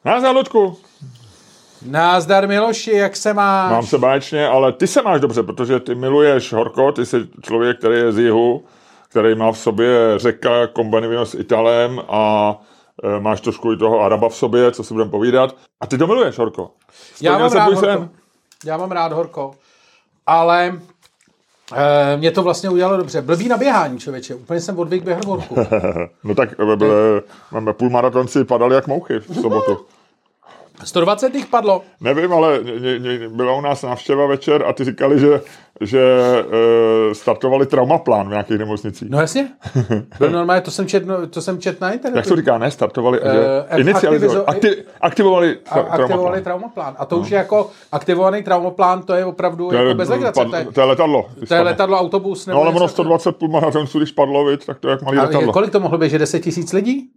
Nazdar, Luďku. Názdar, Miloši, jak se máš? Mám se báječně, ale ty se máš dobře, protože ty miluješ horko, ty jsi člověk, který je z jihu, který má v sobě řeka kombinovaného s Italem a máš trošku i toho Araba v sobě, co si budeme povídat. A ty to miluješ horko. Já mám rád horko, ale mě to vlastně udělalo dobře. Blbý na běhání, člověče. Úplně jsem odvyk běhat v horku. No tak půlmaratonci padali jak mouchy v sobotu. 120 jich padlo. Nevím, ale byla u nás návštěva večer a ty říkali, že startovali traumaplán v nějakých nemocnicích. No jasně. Byl normálně, to jsem čet na internetu. Jak to říká, ne? Startovali, aktivovali traumaplán. A to už je jako aktivovaný traumaplán, to je opravdu jako bez legrace. To je letadlo. To je letadlo, autobus. No ale ono 120 půlmaratonců, když padlo, viď, tak to je jak malý letadlo. Kolik to mohlo být, že 10 000 lidí?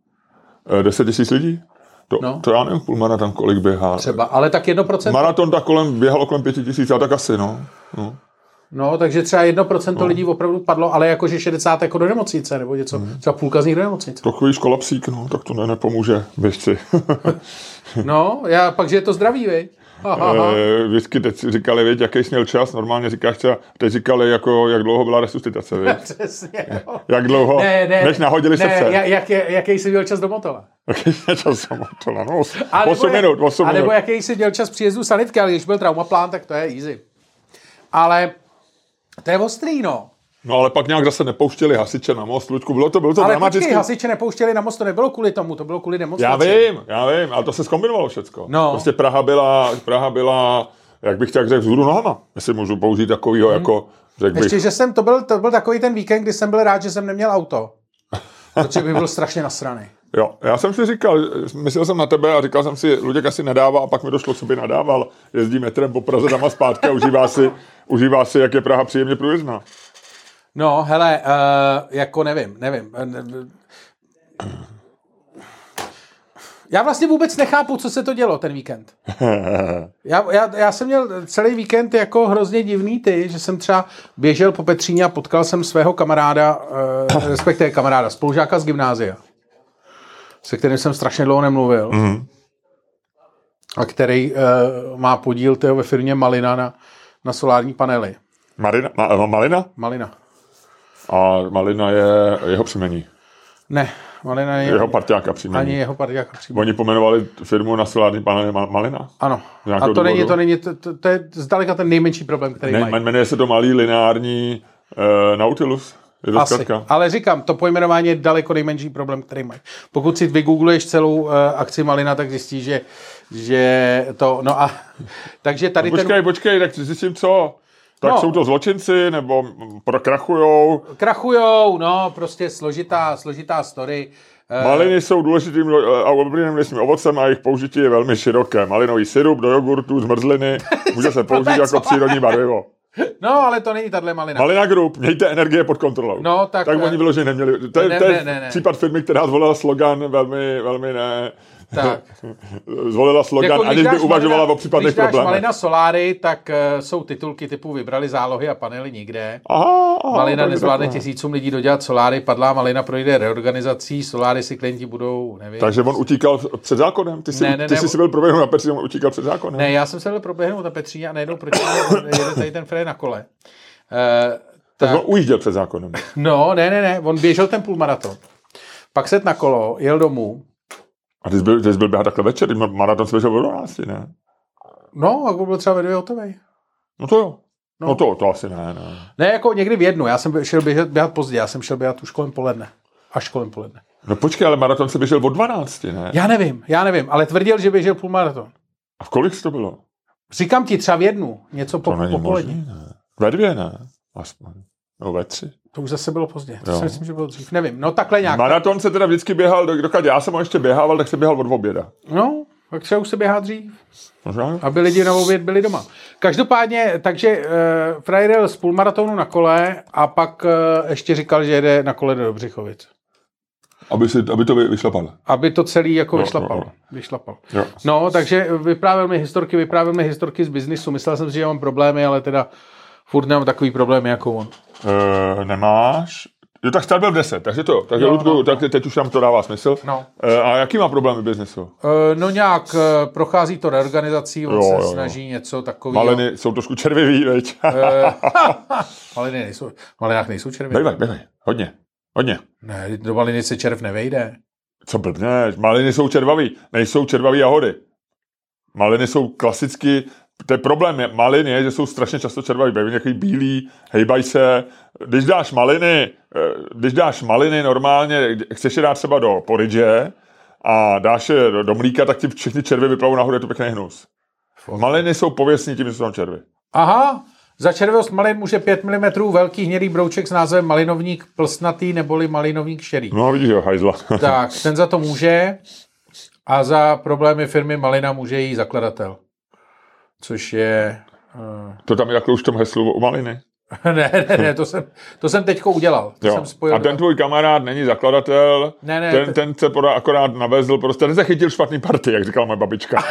10 000 lidí? To já nevím, půlmaraton, kolik běhá. Třeba, ale tak 1%. Maraton tak běhalo kolem 5 000, a tak asi, No, takže třeba 1% lidí opravdu padlo, ale jakože 60 jako do nemocnice, nebo něco, třeba půlka z nich do nemocnice. Takový kolapsík, tak to nepomůže běžci. No, pak, že je to zdravý, viď? Vždycky teď říkali, viď, jaký jsi měl čas, normálně říkáš třeba, teď říkali, jako, jak dlouho byla resuscitace, viď? Přesně, jo. Jak dlouho, než nahodili srdce. Jaký jsi měl čas do Motola? Jaký jsi čas do Motola, 8 minut. A nebo jaký jsi měl čas příjezdu sanitky, ale když byl traumaplán, tak to je easy. Ale to je ostrý, no. No ale pak nějak zase nepouštěli hasiče na most, Luďku, bylo to dramatické. Ale počkej, hasiče nepouštěli na most, to nebylo kvůli tomu, to bylo kvůli demonstraci. Já vím, ale to se zkombinovalo všecko. No. Prostě Praha byla, jak bych tak řekl, vzhůru nohama, jestli můžu použít takovýho, jako řekl bych. Ještě, že to byl takový ten víkend, kdy jsem byl rád, že jsem neměl auto. Protože bych byl strašně nasraný. Jo, já jsem si říkal, myslel jsem na tebe a říkal jsem si, Luděk asi nedává a pak mi došlo, co by nadával. Jezdí metrem po Praze tam a zpátky a užívá si, jak je Praha příjemně průjezdná. No, hele, jako nevím. Já vlastně vůbec nechápu, co se to dělo ten víkend. Já jsem měl celý víkend jako hrozně divný že jsem třeba běžel po Petříně a potkal jsem svého kamaráda, respektive kamaráda, spolužáka z gymnázia, se kterým jsem strašně dlouho nemluvil. Mm. A který má podíl ve firmě Malina na solární panely. Malina? Malina. A Malina je jeho příjmení. Ne, Malina je jeho parťáka příjmení. Ani jeho parťáka příjmení. Oni pomenovali firmu na solární panely Malina? Ano. A to je zdaleka ten nejmenší problém, který mají. Jmenuje se to malý lineární Nautilus. Asi, ale říkám, to pojmenování je daleko nejmenší problém, který mají. Pokud si vygoogluješ celou akci Malina, tak zjistíš, že to, no a takže tady Počkej, tak zjistím co? Tak jsou to zločinci, nebo krachujou? No, prostě složitá story. Maliny jsou důležitým a oblíbeným lesním ovocem a jejich použití je velmi široké. Malinový syrup do jogurtu, zmrzliny, může se použít jako přírodní barvivo. No, ale to není tahle Malina. Malina Group, mějte energie pod kontrolou. No, tak oni vyloženě neměli. To je případ firmy, která zvolila slogan velmi ne. Tak. Zvolila slogan, jako, aniž by uvažovala o případných problémech. Když dáš Malina Soláry, tak jsou titulky typu vybrali zálohy a panely nikde. Malina nezvládne tisícům lidí dodělat soláry, padlá Malina projde reorganizací, soláry si klienti budou, nevím. Takže on utíkal před zákonem? Ty jsi byl proběhnout na Petříně, on utíkal před zákonem? Ne, já jsem se byl proběhnout na Petříně a najednou proti jede tady ten Fred na kole. Tak on ujížděl před zákonem. No, ne, on běžel ten půlmaraton. Pak set na kolo, jel domů. A ty jsi byl běhat takhle večer, maraton se běžel o 12, ne? No, a byl třeba ve 2 hotovej. No to jo. No to asi ne. Ne, jako někdy v 1, já jsem šel běhat pozdě, já jsem šel běhat už kolem poledne. Až kolem poledne. No počkej, ale maraton se běžel o 12, ne? Já nevím, ale tvrdil, že běžel půlmaraton. A v kolik to bylo? Říkám ti třeba v 1, něco po polední. Ne. Ve 2, ne? Aspoň. No ve 3. To už zase bylo pozdě. To si myslím, že bylo dřív. Nevím. No takhle nějak. Maraton se teda vždycky běhal, dokud já jsem ho ještě běhával, tak se běhal od oběda. No, tak třeba už se běhá dřív. Možná. Aby lidi na oběd byli doma. Každopádně, takže frajer jel z půlmaratonu na kole a pak ještě říkal, že jede na kole do Dobřichovic. Aby to vyšlapal. Aby to celý jako vyšlapal. No, takže vyprávěl mi historky z biznisu. Myslel jsem si, že mám problémy, ale teda furt nemám takový problémy jako on. Nemáš. Jo, tak start byl v 10, takže to. Takže Jo, Ludku, tak teď už nám to dává smysl. No. A jaký má problémy biznesu? No nějak prochází to reorganizací, on se snaží něco takového. Maliny jsou trošku červivý, veď? Maliny nejsou červené. Bejvaj, hodně. Ne, do maliny se červ nevejde. Co blbněš, maliny jsou červavý, nejsou červavý jahody. Maliny jsou klasicky, to je problém, malin je, že jsou strašně často červavý, bývají nějaký bílý, hejbaj se, když dáš maliny normálně, chceš je dát třeba do porridge a dáš je do mlíka, tak ti všechny červy vyplavou nahoru, je to pěkný hnus. Maliny jsou pověstní tím, že jsou tam červy. Aha, za červivost malin může 5 mm velký hnědý brouček s názvem malinovník plstnatý neboli malinovník šedý. No vidíš jo, hajzla. Tak, ten za to může a za problémy firmy Malina může její zakladatel. Což je... To tam je jako už v tom heslu u maliny. Ne, to jsem teďko udělal. To jsem spojil a ten tvůj kamarád není zakladatel, ten se akorát navezl, prostě ten se chytil špatný party, jak říkala moje babička.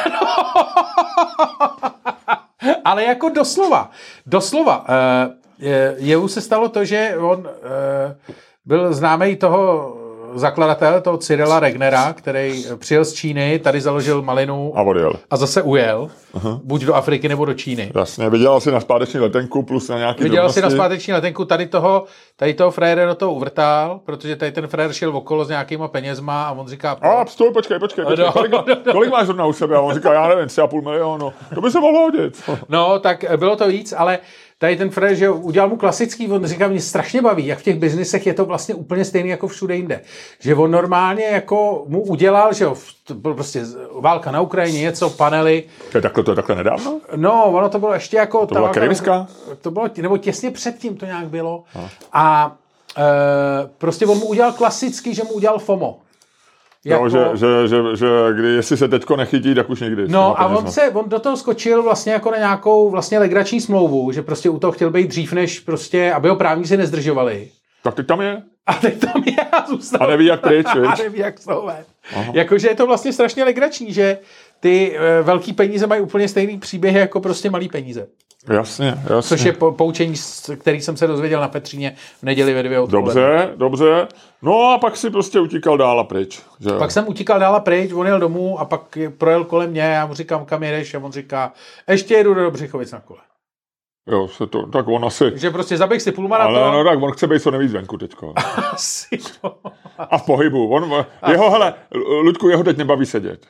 Ale jako doslova. Jemu se stalo to, že on byl známý toho zakladatel, toho Cyrila Regnera, který přijel z Číny, tady založil malinu a odjel. A zase ujel, buď do Afriky nebo do Číny. Jasně, vydělal si na zpáteční letenku plus na nějaký Vydělal si na zpáteční letenku, tady toho frajera do toho uvrtal, protože tady ten frajer šel okolo s nějakýma penězma a on říká... Stůj, počkej. Kolik máš zrovna u sebe? A on říká, já nevím, 3,5 milionu. To by se mohlo hodit. No, tak bylo to víc, ale tady ten frajer, že udělal mu klasický, on říká, mě strašně baví, jak v těch biznisech je to vlastně úplně stejný jako všude jinde. Že on normálně jako mu udělal, že byl prostě válka na Ukrajině, něco, panely. To je takhle nedávno? No, ono to bylo ještě jako... To byla Krymská? To bylo, nebo těsně předtím to nějak bylo. A prostě on mu udělal klasický, že mu udělal FOMO. Jako... No, že jestli se teďko nechytí, tak už někdy. No a on do toho skočil vlastně jako na nějakou vlastně legrační smlouvu, že prostě u toho chtěl být dřív, než prostě, aby ho právníci nezdržovali. Tak teď tam je. A teď tam je a zůstal. A neví, jak pryč, a neví, jak souvet. Jakože je to vlastně strašně legrační, že ty velký peníze mají úplně stejný příběhy jako prostě malý peníze. Jasně. Což je poučení, který jsem se dozvěděl na Petříně v neděli ve 2 odpoledne. Dobře. No a pak si prostě utíkal dál a pryč. Že? Pak jsem utíkal dál a pryč, on jel domů a pak projel kolem mě, já mu říkám, kam jedeš, a on říká, ještě jedu do Dobřichovic na kole. Jo, tak on asi... Že prostě zaběh si půlmaraton. Ale no tak, on chce být co nejvíc venku teďko. Asi to. A v pohybu. Ludku, jeho teď nebaví sedět.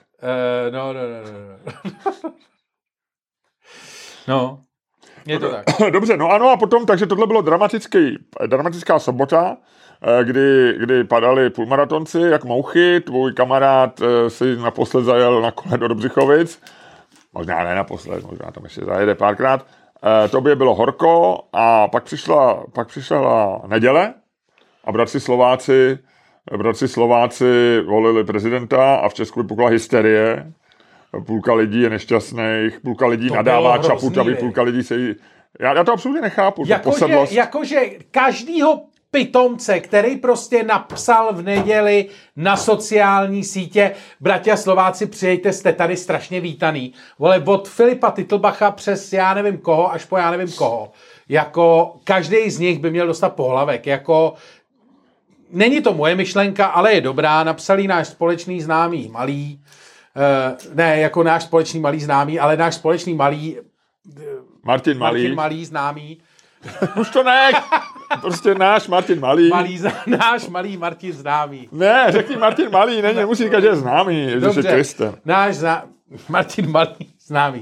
No. Je to tak. Dobře, no ano a potom, takže tohle bylo dramatická sobota, kdy padali půlmaratonci jak mouchy, tvůj kamarád si naposled zajel na kole do Dobřichovic, možná ne naposled, možná tam ještě zajede párkrát, tobě bylo horko a pak přišla neděle a bratři Slováci volili prezidenta a v Česku vypukla hysterie. Půlka lidí je nešťastných, půlka lidí nadává Čaputavi, půlka lidí se jí... Já to absolutně nechápu. Jakože každýho pitomce, který prostě napsal v neděli na sociální sítě, bratia Slováci, přijďte, jste tady strašně vítaný. Vole, od Filipa Titlbacha přes já nevím koho, až po já nevím koho. Jako každý z nich by měl dostat pohlavek. Jako není to moje myšlenka, ale je dobrá. Napsal jí náš společný známý malý. Ne, jako náš společný malý známý, ale náš společný malý... Martin Malý známý. Už to ne, prostě náš Martin Malý. Náš malý Martin známý. Ne, řekni Martin Malý, nemusí říkat, že je známý. Dobře, Martin Malý známý.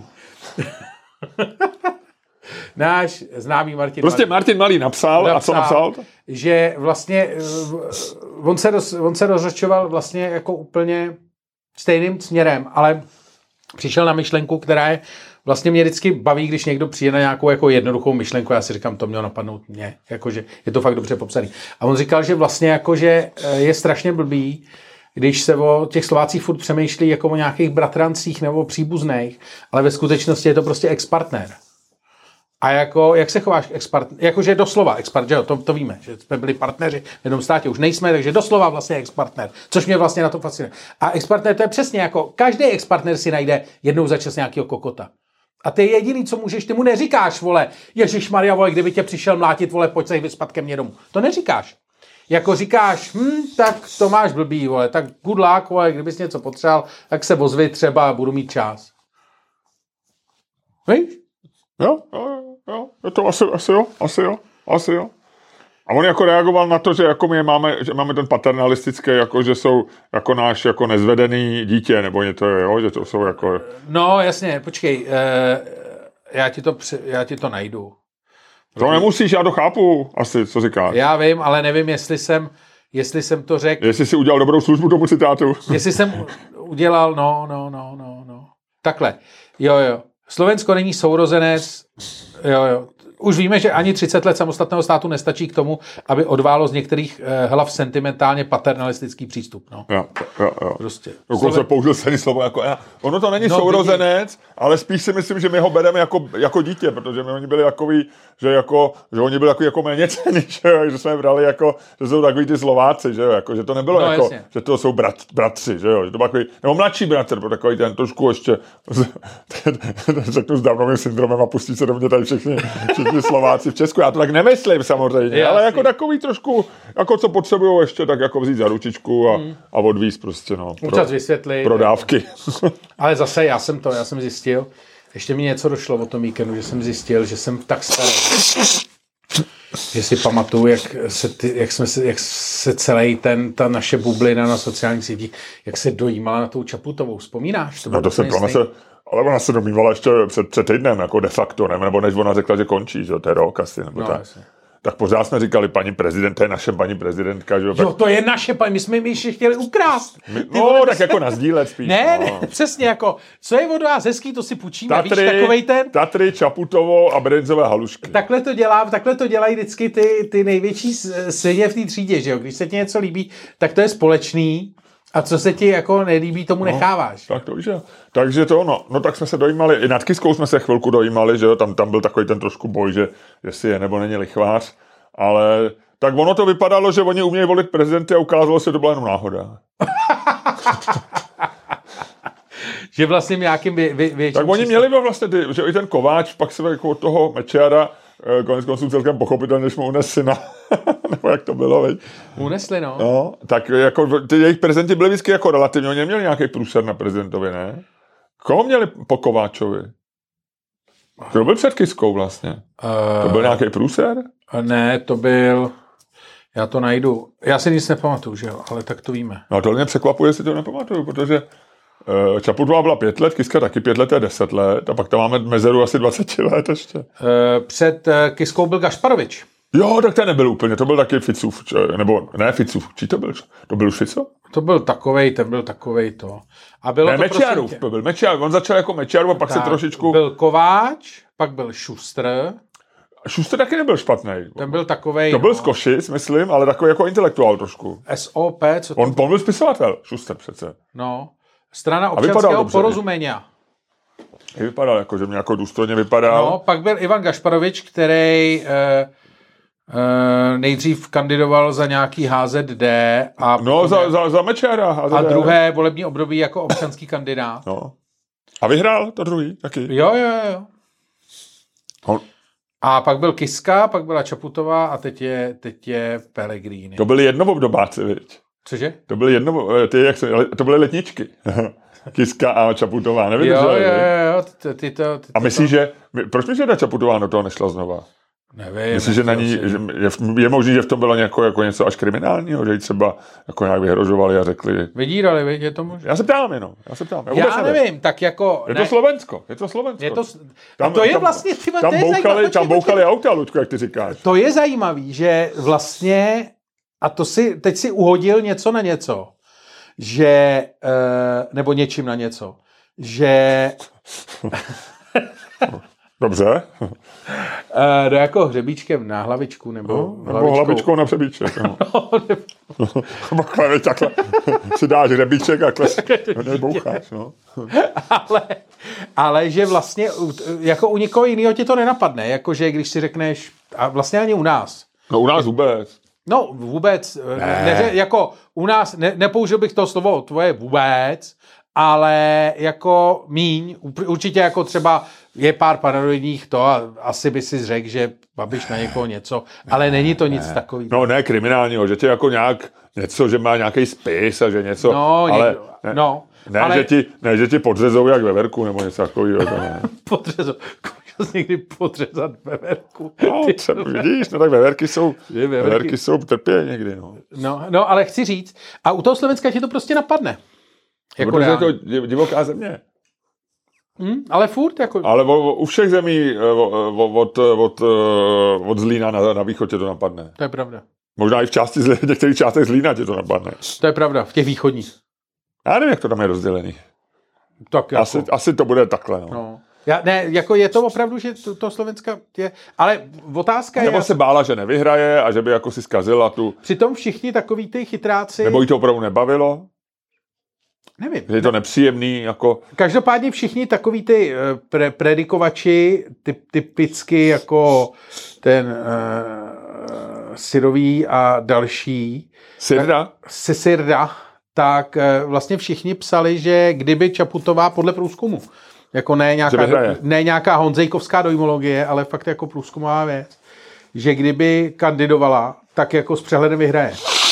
Náš známý Martin prostě Malý. Martin Malý napsal, a co napsal? Že vlastně on se rozhočoval vlastně jako úplně stejným směrem, ale přišel na myšlenku, která je vlastně mě vždycky baví, když někdo přijde na nějakou jako jednoduchou myšlenku, já si říkám, to mělo napadnout mě, jakože je to fakt dobře popsaný. A on říkal, že vlastně jakože je strašně blbý, když se o těch Slovácích furt přemýšlí jako o nějakých bratrancích nebo příbuzných, ale ve skutečnosti je to prostě ex-partner. A jako, jak se chováš ex-partner? Jakože doslova ex-partner, to víme, že jsme byli partneři v jednom státě, už nejsme, takže doslova vlastně ex-partner, což mě vlastně na to fascinuje. A ex-partner to je přesně jako, každý ex-partner si najde jednou za čas nějakého kokota. A ty jediný, co můžeš, ty mu neříkáš, vole, ježišmarja, vole, kdyby tě přišel mlátit, vole, pojď se vyspat ke mně domů. To neříkáš. jako říkáš, tak to máš blbý, vole, tak good luck, vole, kdybys něco potřeboval, tak se ozvi třeba, budu mít čas. Víš? Jo, to asi jo. A on jako reagoval na to, že jako my máme ten paternalistický, jako že jsou jako náš jako nezvedený dítě, nebo něco, jo, že to jsou jako... No, jasně, počkej, já ti to najdu. To nemusíš, já to chápu asi, co říkáš. Já vím, ale nevím, jestli jsem to řekl. Jestli jsi udělal dobrou službu tomu citátu. Jestli jsem udělal, no. Takhle, jo. Slovensko není sourozenec, jo. Už víme, že ani 30 let samostatného státu nestačí k tomu, aby odválo z některých hlav sentimentálně paternalistický přístup. No. Jo. Prostě. Dokonce použil stejný slovo jako já. Ono to není sourozenec, ale spíš si myslím, že my ho bereme jako dítě, protože my oni byli takový, že oni byli jako méněcenní, že jsme brali jako, že jsou takový ty Slováci, že jo, jako, že to nebylo jako, jasně. Že to jsou bratři, že jo, že to byl takový, nebo mladší bratr, byl takový ten trošku ještě, řeknu s Downovým syndromem a pustí se do mě tady všichni Slováci v Česku. Já to tak nemyslím samozřejmě, ale jako takový trošku, jako co potřebují ještě, tak jako vzít za ručičku a odvízt prostě, no. Účas vysvětlit. Pro dávky. Ale zase já jsem zjistil, ještě mi něco došlo o tom víkendu, že jsem zjistil, že jsem tak starý. Že si pamatuju, jak se celý ta naše bublina na sociálních sítích, jak se dojímala na tou Čaputovou. Vzpomínáš? Ale ona se domývala ještě před týdnem, jako de facto, nebo než ona řekla, že končí, že to je rok asi, nebo tak. Jasně. Tak pořád jsme říkali, paní prezident, to je naše paní prezidentka, že jo? Jo, to je naše paní, my jsme ji chtěli ukrást. Tak jako nazdílet spíš. Ne, přesně jako, co je od vás hezký, to si půjčíme, víš, takovej ten... Tatry, Čaputovo a brinzové halušky. Takhle to dělají vždycky ty největší svině v té třídě, že jo? Když se ti něco líbí, tak to je společný. A co se ti jako nelíbí, tomu necháváš. Tak to víš, jo. Takže to, no tak jsme se dojímali, i nad Kiskou jsme se chvilku dojímali, že jo, tam byl takový ten trošku boj, že jestli je nebo není lichvář, ale tak ono to vypadalo, že oni umějí volit prezidenty a ukázalo se, že to byla jenom náhoda. Že vlastně nějakým větším... Tak oni měli vlastně že i ten Kováč, pak se jako od toho Mečiara konec konců celkem pochopitelně, než mu unes syna. Nebo jak to bylo, veď? Unesli, no. No, tak jako ty jejich prezidenti byli vždycky jako relativně, oni neměli nějaký průser na prezidentovi, ne? Koho měli po Kováčovi? To byl před Kiskou vlastně. To byl nějaký průser? Ne, to byl... Já to najdu. Já si nic nepamatuju, že jo, ale tak to víme. No to mě překvapuje, jestli to nepamatuju, protože Čaputová byla 5 let, Kiska taky 5 let, je 10 let a pak tam máme mezeru asi 20 let ještě. Před Kiskou byl Gašparovič. Jo, tak ten nebyl úplně, to byl taky Ficův, nebo ne Ficův, či to byl? To byl už Fico? To byl takovej, ten byl takovej to. A bylo ne, to Mečiarův, to byl Mečiarův, on začal jako Mečiarův a pak tak, se trošičku... Byl Kováč, pak byl Šustr. Šustr taky nebyl špatnej. Ten byl takovej... To byl z Košic, myslím, ale takový jako intelektuál trošku. SOP, co to... On byl spisovatel, Šustr přece. No, strana občanského porozumění. Vypadal jako, že mě jako důstojně vypadal. No, pak byl Ivan Gašparovič, který nejdřív kandidoval za nějaký HZD a... No, za Mečiara HZD. A druhé volební období jako občanský kandidát. No. A vyhrál to druhý taky? Jo. A pak byl Kiska, pak byla Čaputová a teď je Pellegrini. To byly jednoobdobáci, viď? Cože? To byly to byly letničky. Kiska a Čaputová, nevydrželi. Jo. A myslíš, že... Proč myslíš, že Čaputová do toho nešla znova? Nevím. Myslíš, že na ní... Je možný, že v tom bylo jako něco až kriminálního? Že jí třeba jako nějak vyhrožovali a řekli... Vydírali, je to možné? Já se ptám jenom. Já nevím, tak jako... Je to Slovensko. To je vlastně... Tam bouchali auta, Luďko, jak ty říkáš. To je zajímavý, že vlastně... A teď si uhodil něco na něco. Že... nebo něčím na něco. Že... Dobře. Jako hřebíčkem na hlavičku, nebo hlavičkou na hřebíček. No. Takhle si dáš hřebíček a neboucháš. No. ale že vlastně jako u někoho jiného ti to nenapadne. Jakože když si řekneš, a vlastně ani u nás. No u nás vůbec. No vůbec. Jako u nás, nepoužil bych to slovo tvoje vůbec, ale jako míň, určitě jako třeba je pár paranoidních to a asi by si řekl, že Babiš na někoho něco, ale není to nic takového. No ne kriminálního, že tě jako nějak něco, že má nějaký spis a že něco, ale že ti podřezou jak veverku nebo něco takového. Podřezou. Někdy podřezat veverku. No, třeba, vidíš, no tak veverky jsou trpě někdy. No, ale chci říct, a u toho Slovenska ti to prostě napadne. Jako protože je to divoká země. Ale furt jako... Ale u všech zemí od Zlína na východ tě to napadne. To je pravda. Možná i v některých částech Zlína tě to napadne. To je pravda, v těch východních. Já nevím, jak to tam je rozdělený. Tak jako... Asi to bude takhle, no. Jako je to opravdu, že to Slovenska je... Ale otázka je... Nebo se bála, že nevyhraje a že by jako si zkazila tu... Přitom všichni takový ty chytráci... Nebo jí to opravdu nebavilo? Nevím. Je to nepříjemný, jako... Každopádně všichni takový ty predikovači, typicky jako ten Syrový a další... Sirda, tak vlastně všichni psali, že kdyby Čaputová podle průzkumu, jako ne nějaká honzejkovská dojmologie, ale fakt jako průzkumová věc, že kdyby kandidovala, tak jako s přehledem vyhraje.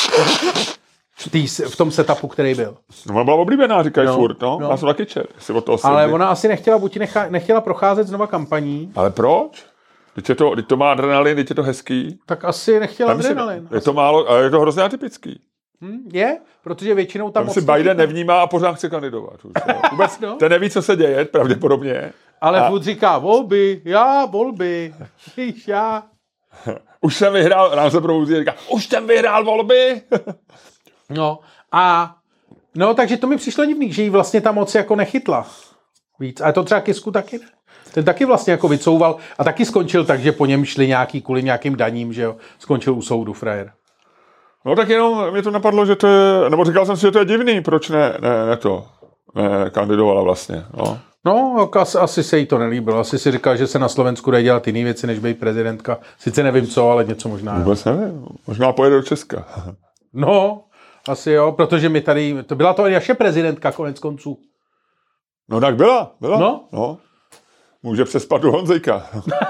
V tom setupu, který byl. No, ona byla oblíbená, říkají furt, no. Já jsem taky čet. Ale ona asi nechtěla, nechtěla procházet znova kampaní. Ale proč? Když to má adrenalin, když je to hezký. Tak asi nechtěla adrenalin. Je to málo, ale je to hrozně atypický. Je, protože většinou tam si Biden nevnímá a pořád chce kandidovat. Vůbec ten neví, co se děje, pravděpodobně. Ale furt říká volby, víš, já. Už jsem vyhrál, nám se probouzí, říká, už jsem vyhrál volby. No, takže to mi přišlo divný, že jí vlastně ta moc jako nechytla víc. Ale to třeba Kisku taky ne. Ten taky vlastně jako vycouval a taky skončil tak, že po něm šli kvůli nějakým daním, že jo, skončil u soudu frajer. No tak jenom mě to napadlo, že to je, nebo říkal jsem si, že to je divný, proč ne kandidovala vlastně, no. No, asi se jí to nelíbilo. Asi si říkal, že se na Slovensku dají dělat jiný věci, než být prezidentka. Sice nevím co, ale něco možná. Vůbec nevím. Možná pojede do Česka. No, asi jo, protože my tady, to byla to naše prezidentka konec konců. No tak byla. No. Může přespat do Honzejka.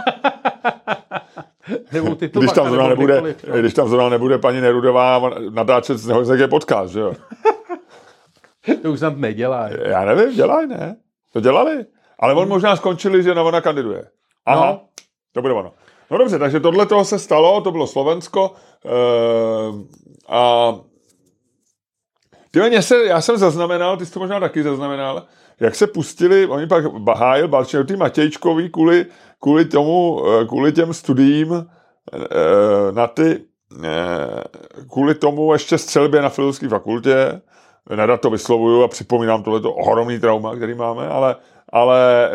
Když tam zrovna nebude paní Nerudová natáčet z Honzejka podcast, že jo? To už snad nedělá. Já nevím, dělají, ne? To dělali. Ale on možná skončili, že ona kandiduje. Aha, no. To bude ono. No dobře, takže tohle toho se stalo, to bylo Slovensko. Já jsem zaznamenal, ty jsi to možná taky zaznamenal, jak se pustili, oni pak hájil Balčinotý Matějčkový kvůli těm studiím kvůli tomu ještě střelbě na Filozofské fakultě. Nerad to vyslovuju a připomínám tohleto ohromný trauma, který máme, ale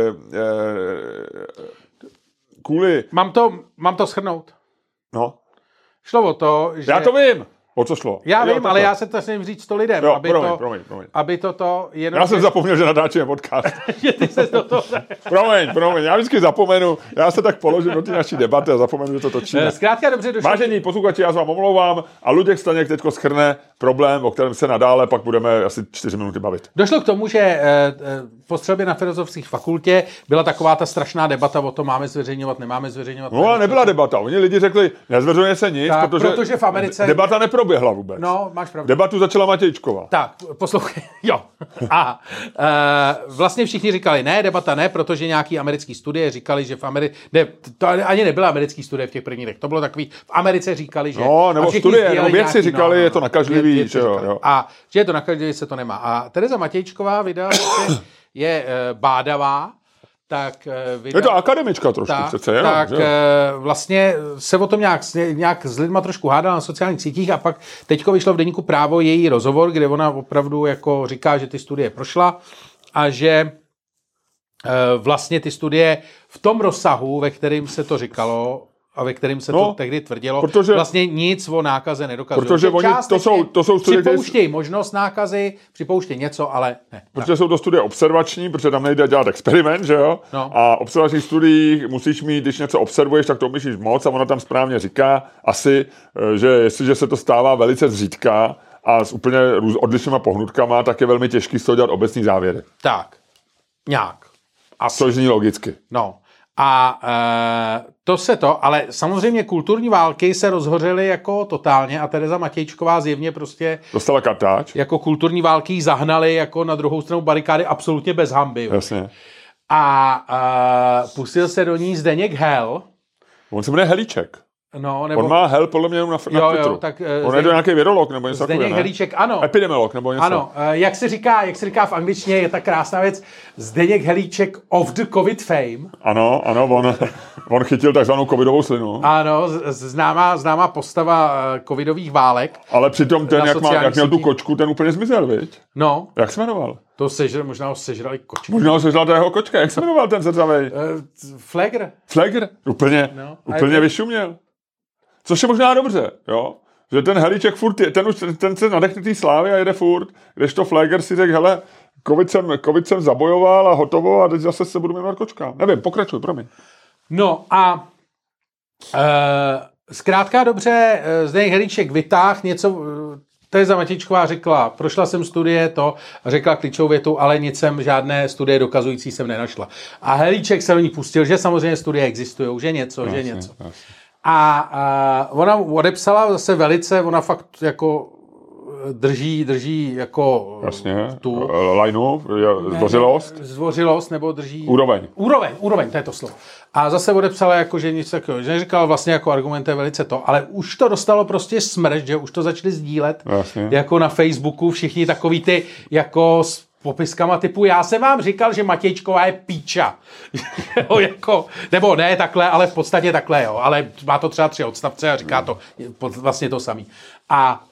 kvůli... Mám to shrnout. No. Šlo o to, že... Já to vím. O co šlo? Já vím, ale já se to snažím říct 100 lidem, jo, promiň. Aby toto jenom... Já jsem zapomněl, že natáčíme podcast. Že ty ses do toho... promiň, já vždycky zapomenu, já se tak položím do té naší debaty a zapomenu, že to točíme. Zkrátka dobře došlo. Vážení posluchači, já se vám omlouvám a Luděk Staněk teďko shrne problém, o kterém se nadále pak budeme asi 4 minuty bavit. Došlo k tomu, že po střelbě na Filozofické fakultě byla taková ta strašná debata o tom, máme zveřejňovat, nemáme zveřejňovat. No, ale nebyla debata. Oni lidi řekli, nezveřejňuje se nic, tak, protože v Americe debata neproběhla vůbec. No, máš pravdu. Debatu začala Matějčková. Tak, poslouchej, jo. A vlastně všichni říkali, ne, debata ne, protože nějaký americký studie říkali, že v Americe, to ani nebyla americký studie v těch prvních letech, to bylo takový, v Americe říkali, že... No, nebo studie, nebo vědci říkali, je to nakažlivý, že jo. A že je to nakažlivý, se to nemá. A Tereza Matějčková vydala, je bádavá, tak je to akademička trošku přece, jenom. Tak vlastně se o tom nějak s lidma trošku hádala na sociálních sítích a pak teďko vyšlo v deníku Právo její rozhovor, kde ona opravdu jako říká, že ty studie prošla a že vlastně ty studie v tom rozsahu, ve kterým se to říkalo a ve kterým se to tehdy tvrdilo, vlastně nic o nákaze nedokazují. Protože oni, to jsou studie, připouštějí možnost nákazy, připouštějí něco, ale ne. Protože jsou to studie observační, protože tam nejde dělat experiment, že jo? No. A observačních studiích musíš mít, když něco observuješ, tak to myslíš moc a ona tam správně říká asi, že jestliže se to stává velice zřídka a s úplně odlišnýma pohnutkama, tak je velmi těžký z toho dělat obecný závěry. Tak, nějak. Což zní logicky. No. A ale samozřejmě kulturní války se rozhořely jako totálně a Tereza Matějčková zjevně prostě dostala kartáč. Jako kulturní války jí zahnali jako na druhou stranu barikády absolutně bez hanby. Jasně. A pustil se do ní Zdeněk Hel. On se jmenuje Helíček. No, nebo... On má Hel podle mě na Twitteru. Jo, tak, on je to nějaký virolog nebo něco takového, Zdeněk Helíček, ano. Epidemiolog nebo něco. Ano, jak se říká v angličtině, je ta krásná věc, Zdeněk Helíček of the COVID fame. Ano, on chytil takzvanou covidovou slinu. Ano, známá postava covidových válek. Ale přitom ten, jak měl tu kočku, ten úplně zmizel, viď? No. Jak se jmenoval? Možná ho sežrali kočku. Možná ho sežrala ta jeho kočka. Jak se jmenoval ten zrzavej? Flegr. Úplně vyšuměl. Což je možná dobře, jo? Že ten Helíček furt je, ten se nadechne té slávy a jede furt, kdežto Flegr si řekl, hele, covid jsem zabojoval a hotovo a teď zase se budu jmenovat kočka. Nevím, pokračuj, promiň. No a zkrátka dobře, Zdeněk Helíček vytáhl něco, Tereza Matějčková řekla, prošla jsem studie to a řekla klíčovou větu, ale žádné studie dokazující jsem nenašla. A Helíček se do ní pustil, že samozřejmě studie existují, že něco. A ona odepsala zase velice, ona fakt jako drží jako jasně, tu lineu, zdvořilost, nebo drží... Úroveň, to je to slovo. A zase odepsala jako, že nic takového, že neříkala vlastně jako argumentuje velice to, ale už to dostalo prostě smršť, že už to začali sdílet, jasně. Jako na Facebooku, všichni takový ty jako s popiskama typu, já jsem vám říkal, že Matějčková je píča. Jako, nebo ne takhle, ale v podstatě takhle, jo. Ale má to třeba 3 odstavce a říká to vlastně to samý. A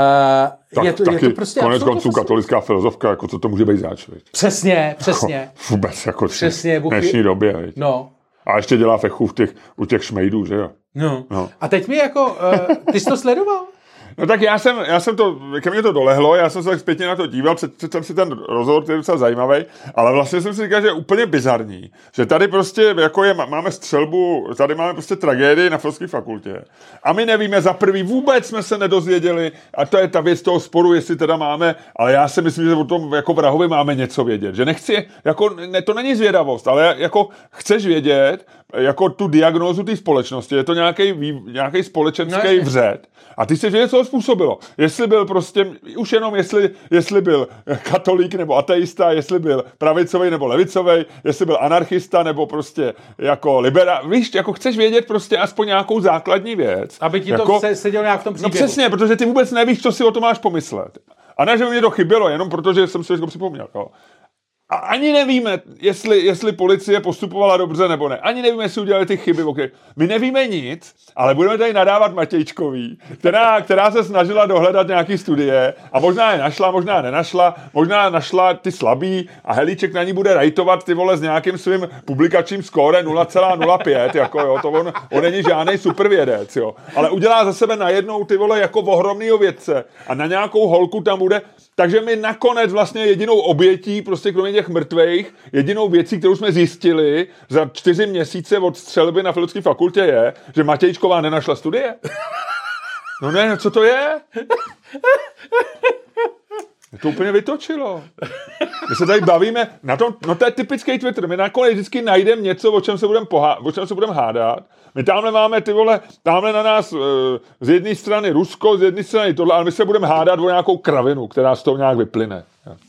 je to prostě konec konců katolická filozofka, jako co to může být zač. Přesně. Vůbec jako přesně, v dnešní době. Viď? No. A ještě dělá fechu u těch šmejdů, že jo? No. A teď mi jako, ty jsi to sledoval? No tak já jsem to, ke mně to dolehlo, já jsem se tak zpětně na to díval, přečetl jsem si ten rozhovor, který je docela zajímavý, ale vlastně jsem si říkal, že je úplně bizarní, že tady prostě jako máme střelbu, tady máme prostě tragédii na Filozofské fakultě a my nevíme, za prvý vůbec jsme se nedozvěděli a to je ta věc toho sporu, jestli teda máme, ale já si myslím, že o tom jako vrahovi máme něco vědět, že nechci, jako to není zvědavost, ale jako chceš vědět, jako tu diagnózu té společnosti, je to nějaký společenský vřet. A ty si vědět, co ho způsobilo. Jestli byl prostě, už jenom jestli byl katolík nebo ateista, jestli byl pravicový nebo levicový, jestli byl anarchista nebo prostě jako liberál. Víš, jako chceš vědět prostě aspoň nějakou základní věc. Aby ti jako, to sedělo nějak v tom příběhu. No přesně, protože ty vůbec nevíš, co si o tom máš pomyslet. A ne, že mi to chybělo, jenom protože jsem si to připomněl. Jo. A ani nevíme, jestli policie postupovala dobře nebo ne. Ani nevíme, jestli udělali ty chyby. Okay. My nevíme nic, ale budeme tady nadávat Matějčkový, která se snažila dohledat nějaký studie a možná je našla, možná nenašla, možná našla ty slabý a Helíček na ní bude rajtovat ty vole s nějakým svým publikačním skóre 0,05, jako jo, to on není žádnej supervědec, jo. Ale udělá za sebe najednou ty vole jako ohromnýho vědce a na nějakou holku tam bude. Takže my nakonec vlastně jedinou obětí, prostě kromě těch mrtvejch, jedinou věcí, kterou jsme zjistili za 4 měsíce od střelby na Filozofické fakultě je, že Matějčková nenašla studie. No ne, co to je? Mě to úplně vytočilo. My se tady bavíme, no to je typický Twitter, my nakonec vždycky najdeme něco, o čem se budeme hádat. My tamhle máme ty vole, tamhle na nás z jedné strany Rusko, z jedné strany tohle, ale my se budeme hádat o nějakou kravinu, která z toho nějak vyplyne.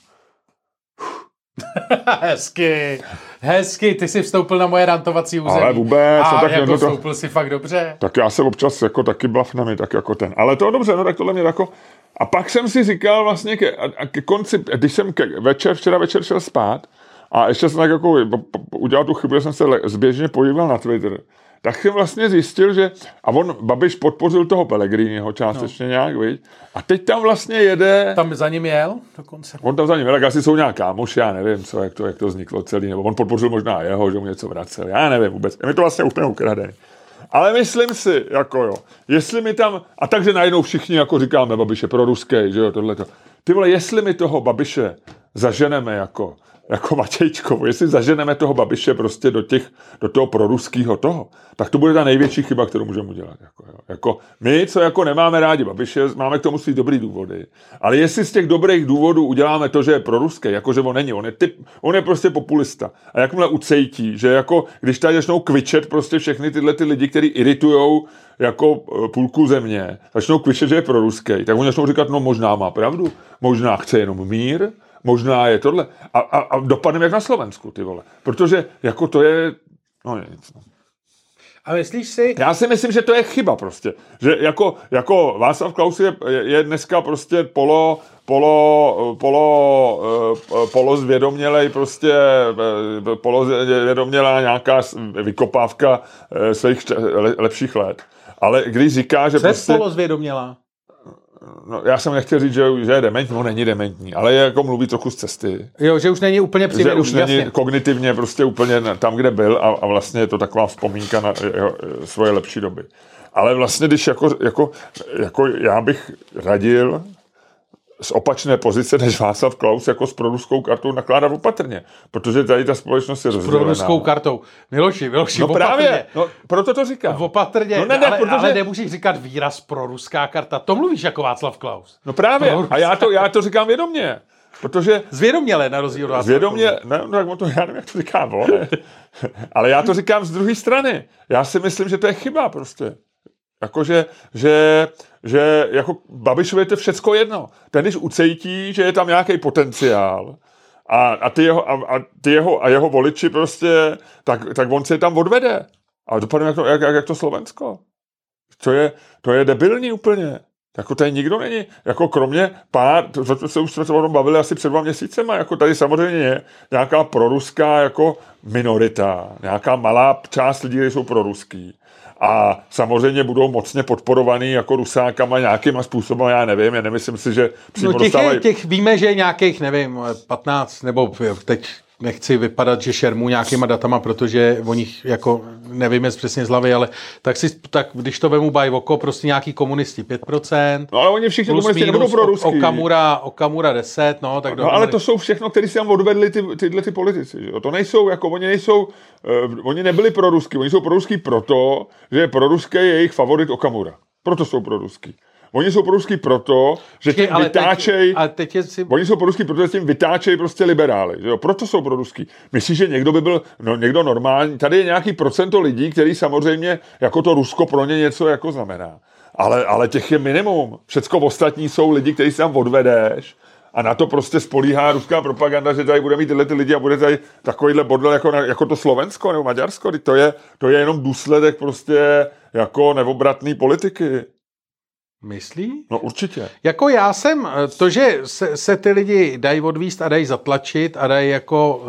Hezky, ty jsi vstoupil na moje rantovací území. Ale vůbec. A tak jako vstoupil si fakt dobře. Tak já se občas jako taky blafnami, tak jako ten. Ale to dobře, no tak tohle mě jako... A pak jsem si říkal vlastně ke konci, když jsem včera večer šel spát a ještě jsem tak jako udělal tu chybu, že jsem se zběžně podíval na Twitter, tak jsem vlastně zjistil, že a Babiš podpořil toho Pellegriniho částečně nějak, viď? A teď tam vlastně jede... Tam za ním jel dokonce. On tam za ním jel, tak asi jsou nějak kámoši, já nevím, jak to vzniklo celý, nebo on podpořil možná jeho, že mu něco vracel, já nevím vůbec. Je mi to vlastně úplně ukradený. Ale myslím si, jako jo, jestli mi tam, a takže najednou všichni jako říkáme, Babiš je proruský, že jo, tohleto. Ty vole, jestli mi toho Babiše zaženeme jako jako Matějčkovu, jestli zaženeme toho Babiše prostě do toho proruského toho, tak to bude ta největší chyba, kterou můžeme udělat. Jako my, co jako nemáme rádi Babiše, máme k tomu svý dobrý důvody. Ale jestli z těch dobrých důvodů uděláme to, že je proruský, jakože on není, on je prostě populista. A jakmile ucejtí, že jako když tady začnou kvičet prostě všechny tyhle ty lidi, kteří iritujou jako půlku země, začnou kvičet, že je proruský, tak oni začnou říkat, no možná má pravdu, možná chce jenom mír, možná je tohle. A dopadneme jak na Slovensku, ty vole. Protože jako to je, no nic. A myslíš si... Já si myslím, že to je chyba prostě. Že jako Václav Klaus je dneska prostě polozvědomělej prostě polozvědomělá nějaká vykopávka svých lepších let. Ale když říká, že prostě... polozvědomělá? No, já jsem nechtěl říct, že je dementní, on není dementní, ale je jako mluví trochu z cesty. Jo, že už není úplně přivědomý. Že už není kognitivně prostě úplně tam, kde byl a vlastně je to taková vzpomínka na svoje lepší doby. Ale vlastně, když jako já bych radil z opačné pozice, než Václav Klaus jako s proruskou kartou nakládat opatrně, protože tady ta společnost je rozdělená. S proruskou kartou. Miloši, no opatrně. Právě, no, proto to říkám. Opatrně, no, ne, ale nemůžeš říkat výraz proruská karta, to mluvíš jako Václav Klaus. No právě, a já to říkám vědomě, protože... Zvědoměle, na rozdíl od Václav Zvědomě, no tak to já nevím, jak to říkám, ale já to říkám z druhé strany. Já si myslím, že to je chyba prostě. Jakože, že jako Babišovi je to všecko jedno. Ten, když ucejtí, že je tam nějaký potenciál a jeho voliči prostě, tak on se tam odvede. A dopadne jak to Slovensko. To je debilní úplně. Jako tady nikdo není. Jako kromě už jsme se o tom bavili asi před 2 měsícema. Jako tady samozřejmě je nějaká proruská jako minorita. Nějaká malá část lidí, kteří jsou proruský. A samozřejmě budou mocně podporovaný jako Rusákama nějakýma způsobem, já nevím, já nemyslím si, že přímo dostávají... Těch víme, že nějakých, nevím, 15, nebo teď nechci vypadat, že šermu nějakýma datama, protože o nich jako nevím jest přesně z hlavy, ale tak když to vemu by oko, prostě nějaký komunisti 5%. No ale oni všichni komunisti nebudou pro ruský. Okamura 10, no. Tak no ale to jsou všechno, kteří si tam odvedli tyhle politici. Že? To nejsou, jako oni nebyli pro ruský, oni jsou pro ruský proto, že je pro ruský jejich favorit Okamura. Proto jsou pro ruský. Oni jsou proruský proto, že tím vytáčejí... Oni jsou proruský proto, že tím vytáčejí prostě liberály. Že jo? Proto jsou proruský. Myslíš, že někdo by byl někdo normální? Tady je nějaký procento lidí, který samozřejmě jako to Rusko pro ně něco jako znamená. Ale těch je minimum. Všecko ostatní jsou lidi, kteří si tam odvedeš a na to prostě spolíhá ruská propaganda, že tady bude mít tyhle ty lidi a bude tady takovýhle bordel jako to Slovensko nebo Maďarsko. To je jenom důsledek prostě jako neobratný politiky. Myslí? No určitě. Jako já jsem, to, že se ty lidi dají odvíst a dají zatlačit a dají jako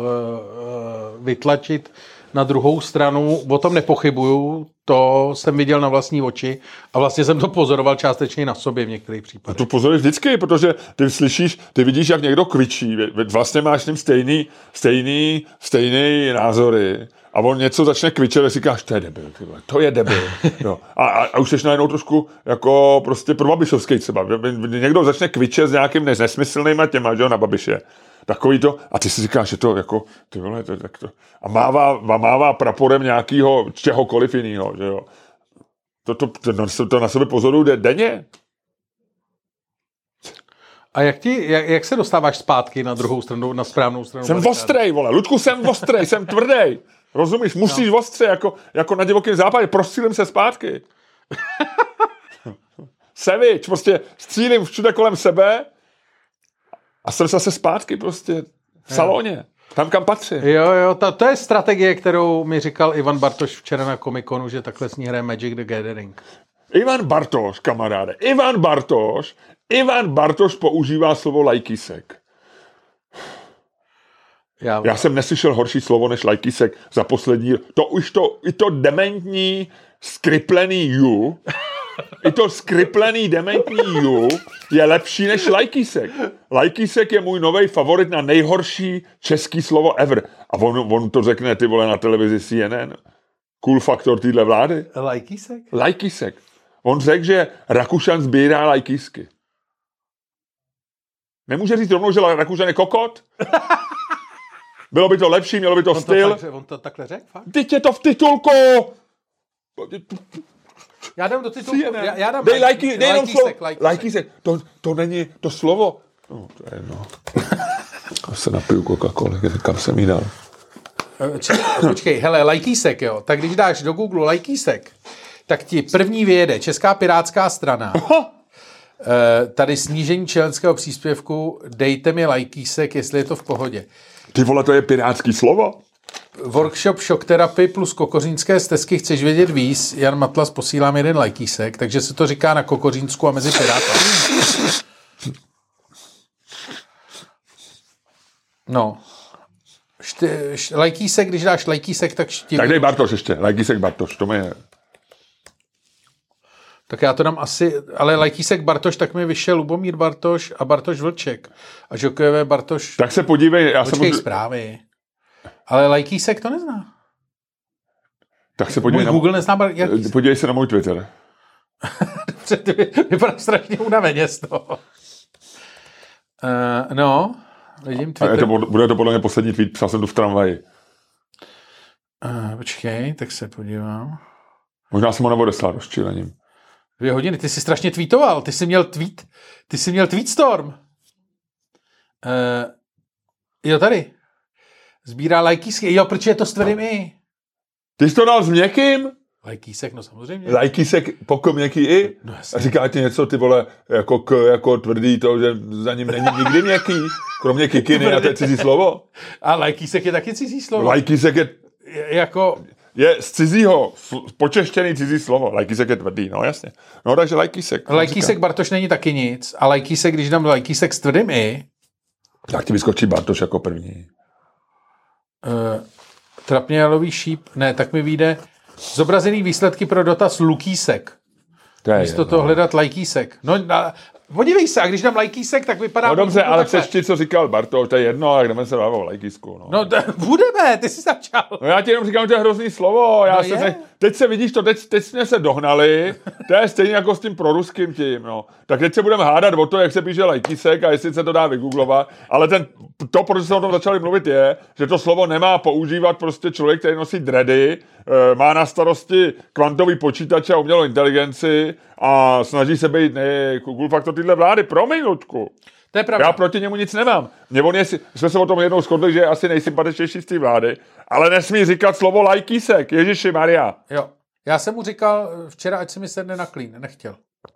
vytlačit na druhou stranu, o tom nepochybuju, to jsem viděl na vlastní oči a vlastně jsem to pozoroval částečně na sobě v některých případech. To pozoruješ vždycky, protože ty vidíš, jak někdo kvičí, vlastně máš s ním stejný názory a on něco začne kvičet a říkáš, to je debil, to je debil. No. A už jsi najednou trošku jako prostě pro Babišovský třeba. Někdo začne kvičet s nějakým nesmyslnýma těma, že jo, na Babiše. Takový to, a ty si říkáš, že to jako, ty vole, tak to. A mává praporem nějakého čehokoliv jinýho, že jo. To na sebe pozoruju denně. A jak se dostáváš zpátky na druhou stranu, na správnou stranu? Jsem ostrej, vole, Ludku, jsem ostrej, jsem tvrdej. Rozumíš, musíš ostře, jako na divokém západě, prostřílím se zpátky. Sevič, prostě střílím všude kolem sebe a jsem zase zpátky prostě v saloně. Tam, kam patří. Jo, to je strategie, kterou mi říkal Ivan Bartoš včera na Comic-Conu, že takhle s ní hraje Magic the Gathering. Ivan Bartoš, kamaráde. Ivan Bartoš používá slovo lajkísek. Já jsem neslyšel horší slovo než lajkísek za poslední... I to dementní skriplený ju, i to skriplený dementní ju je lepší než lajkísek. Lajkísek je můj nový favorit na nejhorší český slovo ever. A on to řekne, ty vole, na televizi CNN. Cool faktor týhle vlády. Lajkísek? Lajkísek. On řekl, že Rakušan sbírá lajkísky. Nemůže říct rovnou, že Rakušan je kokot? bylo by to lepší, mělo by to styl. On to takhle řekl, fakt? Teď je to v titulku! Já dám do titulku. Já dám dej lajkísek. To není to slovo. No, to je jedno. Já se napiju Coca-Cola, kam jsem jí dal. Počkej, hele, lajkísek, jo. Tak když dáš do Google lajkísek, tak ti první vyjede Česká pirátská strana. Tady snížení členského příspěvku, dejte mi lajkísek, jestli je to v pohodě. Ty vole, to je pirátský slovo? Workshop šok terapii plus kokořínské stezky, chceš vědět víc? Jan Matlas, posílám jeden lajkísek, takže se to říká na Kokořínsku a mezi piráty. No. Lajkísek, když dáš lajkísek, tak Tak dej Bartoš ještě, lajkísek Bartoš, to mi je... Tak já to dám asi, ale lajkísek Bartoš, tak mi vyšel Lubomír Bartoš a Bartoš Vlček. A Žokojové Bartoš... Tak se podívej, já jsem... zprávy. Ale lajkísek to nezná. Tak se podívej Google nezná podívej se na můj Twitter. Dobře, ty vypadáš strašně unaveně z toho. No, vidím Twitter. Bude to podle mě poslední tweet, psal jsem tu v tramvaji. Počkej, tak se podívám. Možná jsem ho neodeslal rozčilením. 2 hodiny, ty jsi strašně tweetoval, ty jsi měl tweetstorm. Jo, tady. Sbírá lajkísky. Jo, proč je to s tvrdým i? Ty jsi to dal s měkkým? Lajkísek, no samozřejmě. Lajkísek, poko měkký i? No, a říká ti něco, ty vole, jako tvrdý to, že za ním není nikdy měkký, kromě kikiny a to je cizí slovo. A lajkísek je taky cizí slovo. Lajkísek je... Jako... Je z cizího, počeštěný cizí slovo. Lajkísek je tvrdý, no jasně. No takže lajkísek. Lajkísek Bartoš není taky nic. A lajkísek, když dám lajkísek s tvrdým i... Tak ti vyskočí Bartoš jako první. Trapnějalový šíp, ne, tak mi vyjde zobrazený výsledky pro dotaz Lukísek. Místo toho hledat lajkísek. No, podívej se, a když dám lajkísek, tak vypadá... No dobře, ale přečti, co říkal Bartoš, to je jedno, ale jdeme se dává o lajkísku. No, budeme, ty jsi začal. No já ti jenom říkám, že to je hrozný slovo. Teď se vidíš to, teď jsme se dohnali, to je stejně jako s tím proruským tím, no. Tak teď se budeme hádat o to, jak se píše lajkísek a jestli se to dá vygooglovat, ale proč se o tom začali mluvit je, že to slovo nemá používat prostě člověk, který nosí dready, má na starosti kvantový počítače a umělou inteligenci a snaží se být cool faktor tyhle vlády. Promiň, Ludku. To je pravda. Já proti němu nic nemám. Jsme se o tom jednou shodli, že je asi nejsympatičnější z té vlády, ale nesmí říkat slovo lajkísek. Ježiši Maria. Jo. Já jsem mu říkal včera, ať si mi sedne na klín. Nechtěl.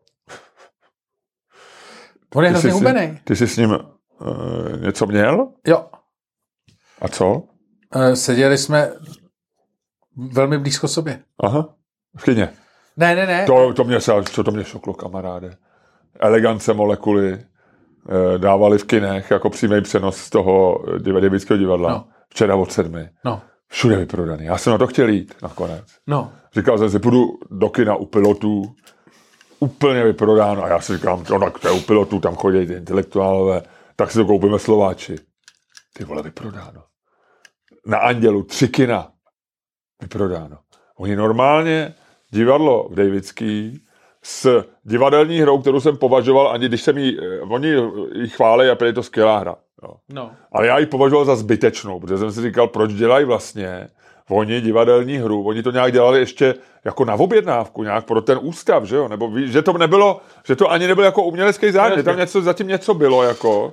On je hrozně hubenej. Ty jsi s ním něco měl? Jo. A co? Seděli jsme velmi blízko sobě. Aha. V kyně. Ne. To mě šoklo, kamaráde. Elegance molekuly dávali v kinech jako přímý přenos z toho Děvického divadla. No. Včera od 7. No. Všude vyprodaný. Já jsem na to chtěl jít nakonec. No. Říkal jsem si, půjdu do kina u pilotů, úplně vyprodáno. A já si říkám, tak to je u pilotů, tam chodí ty intelektuálové, tak si to koupíme Slováči. Ty vole, vyprodáno. Na Andělu 3 kina. Vyprodáno. Oni normálně divadlo v Davidský s divadelní hrou, kterou jsem považoval, ani když jsem oni ji chválili a je to skvělá hra. No. Ale já ji považoval za zbytečnou, protože jsem si říkal, proč dělají vlastně oni divadelní hru. Oni to nějak dělali ještě jako na objednávku, nějak pro ten ústav, že jo? Nebo že to nebylo, že to ani nebylo jako umělecký záměr, tam zatím něco bylo jako.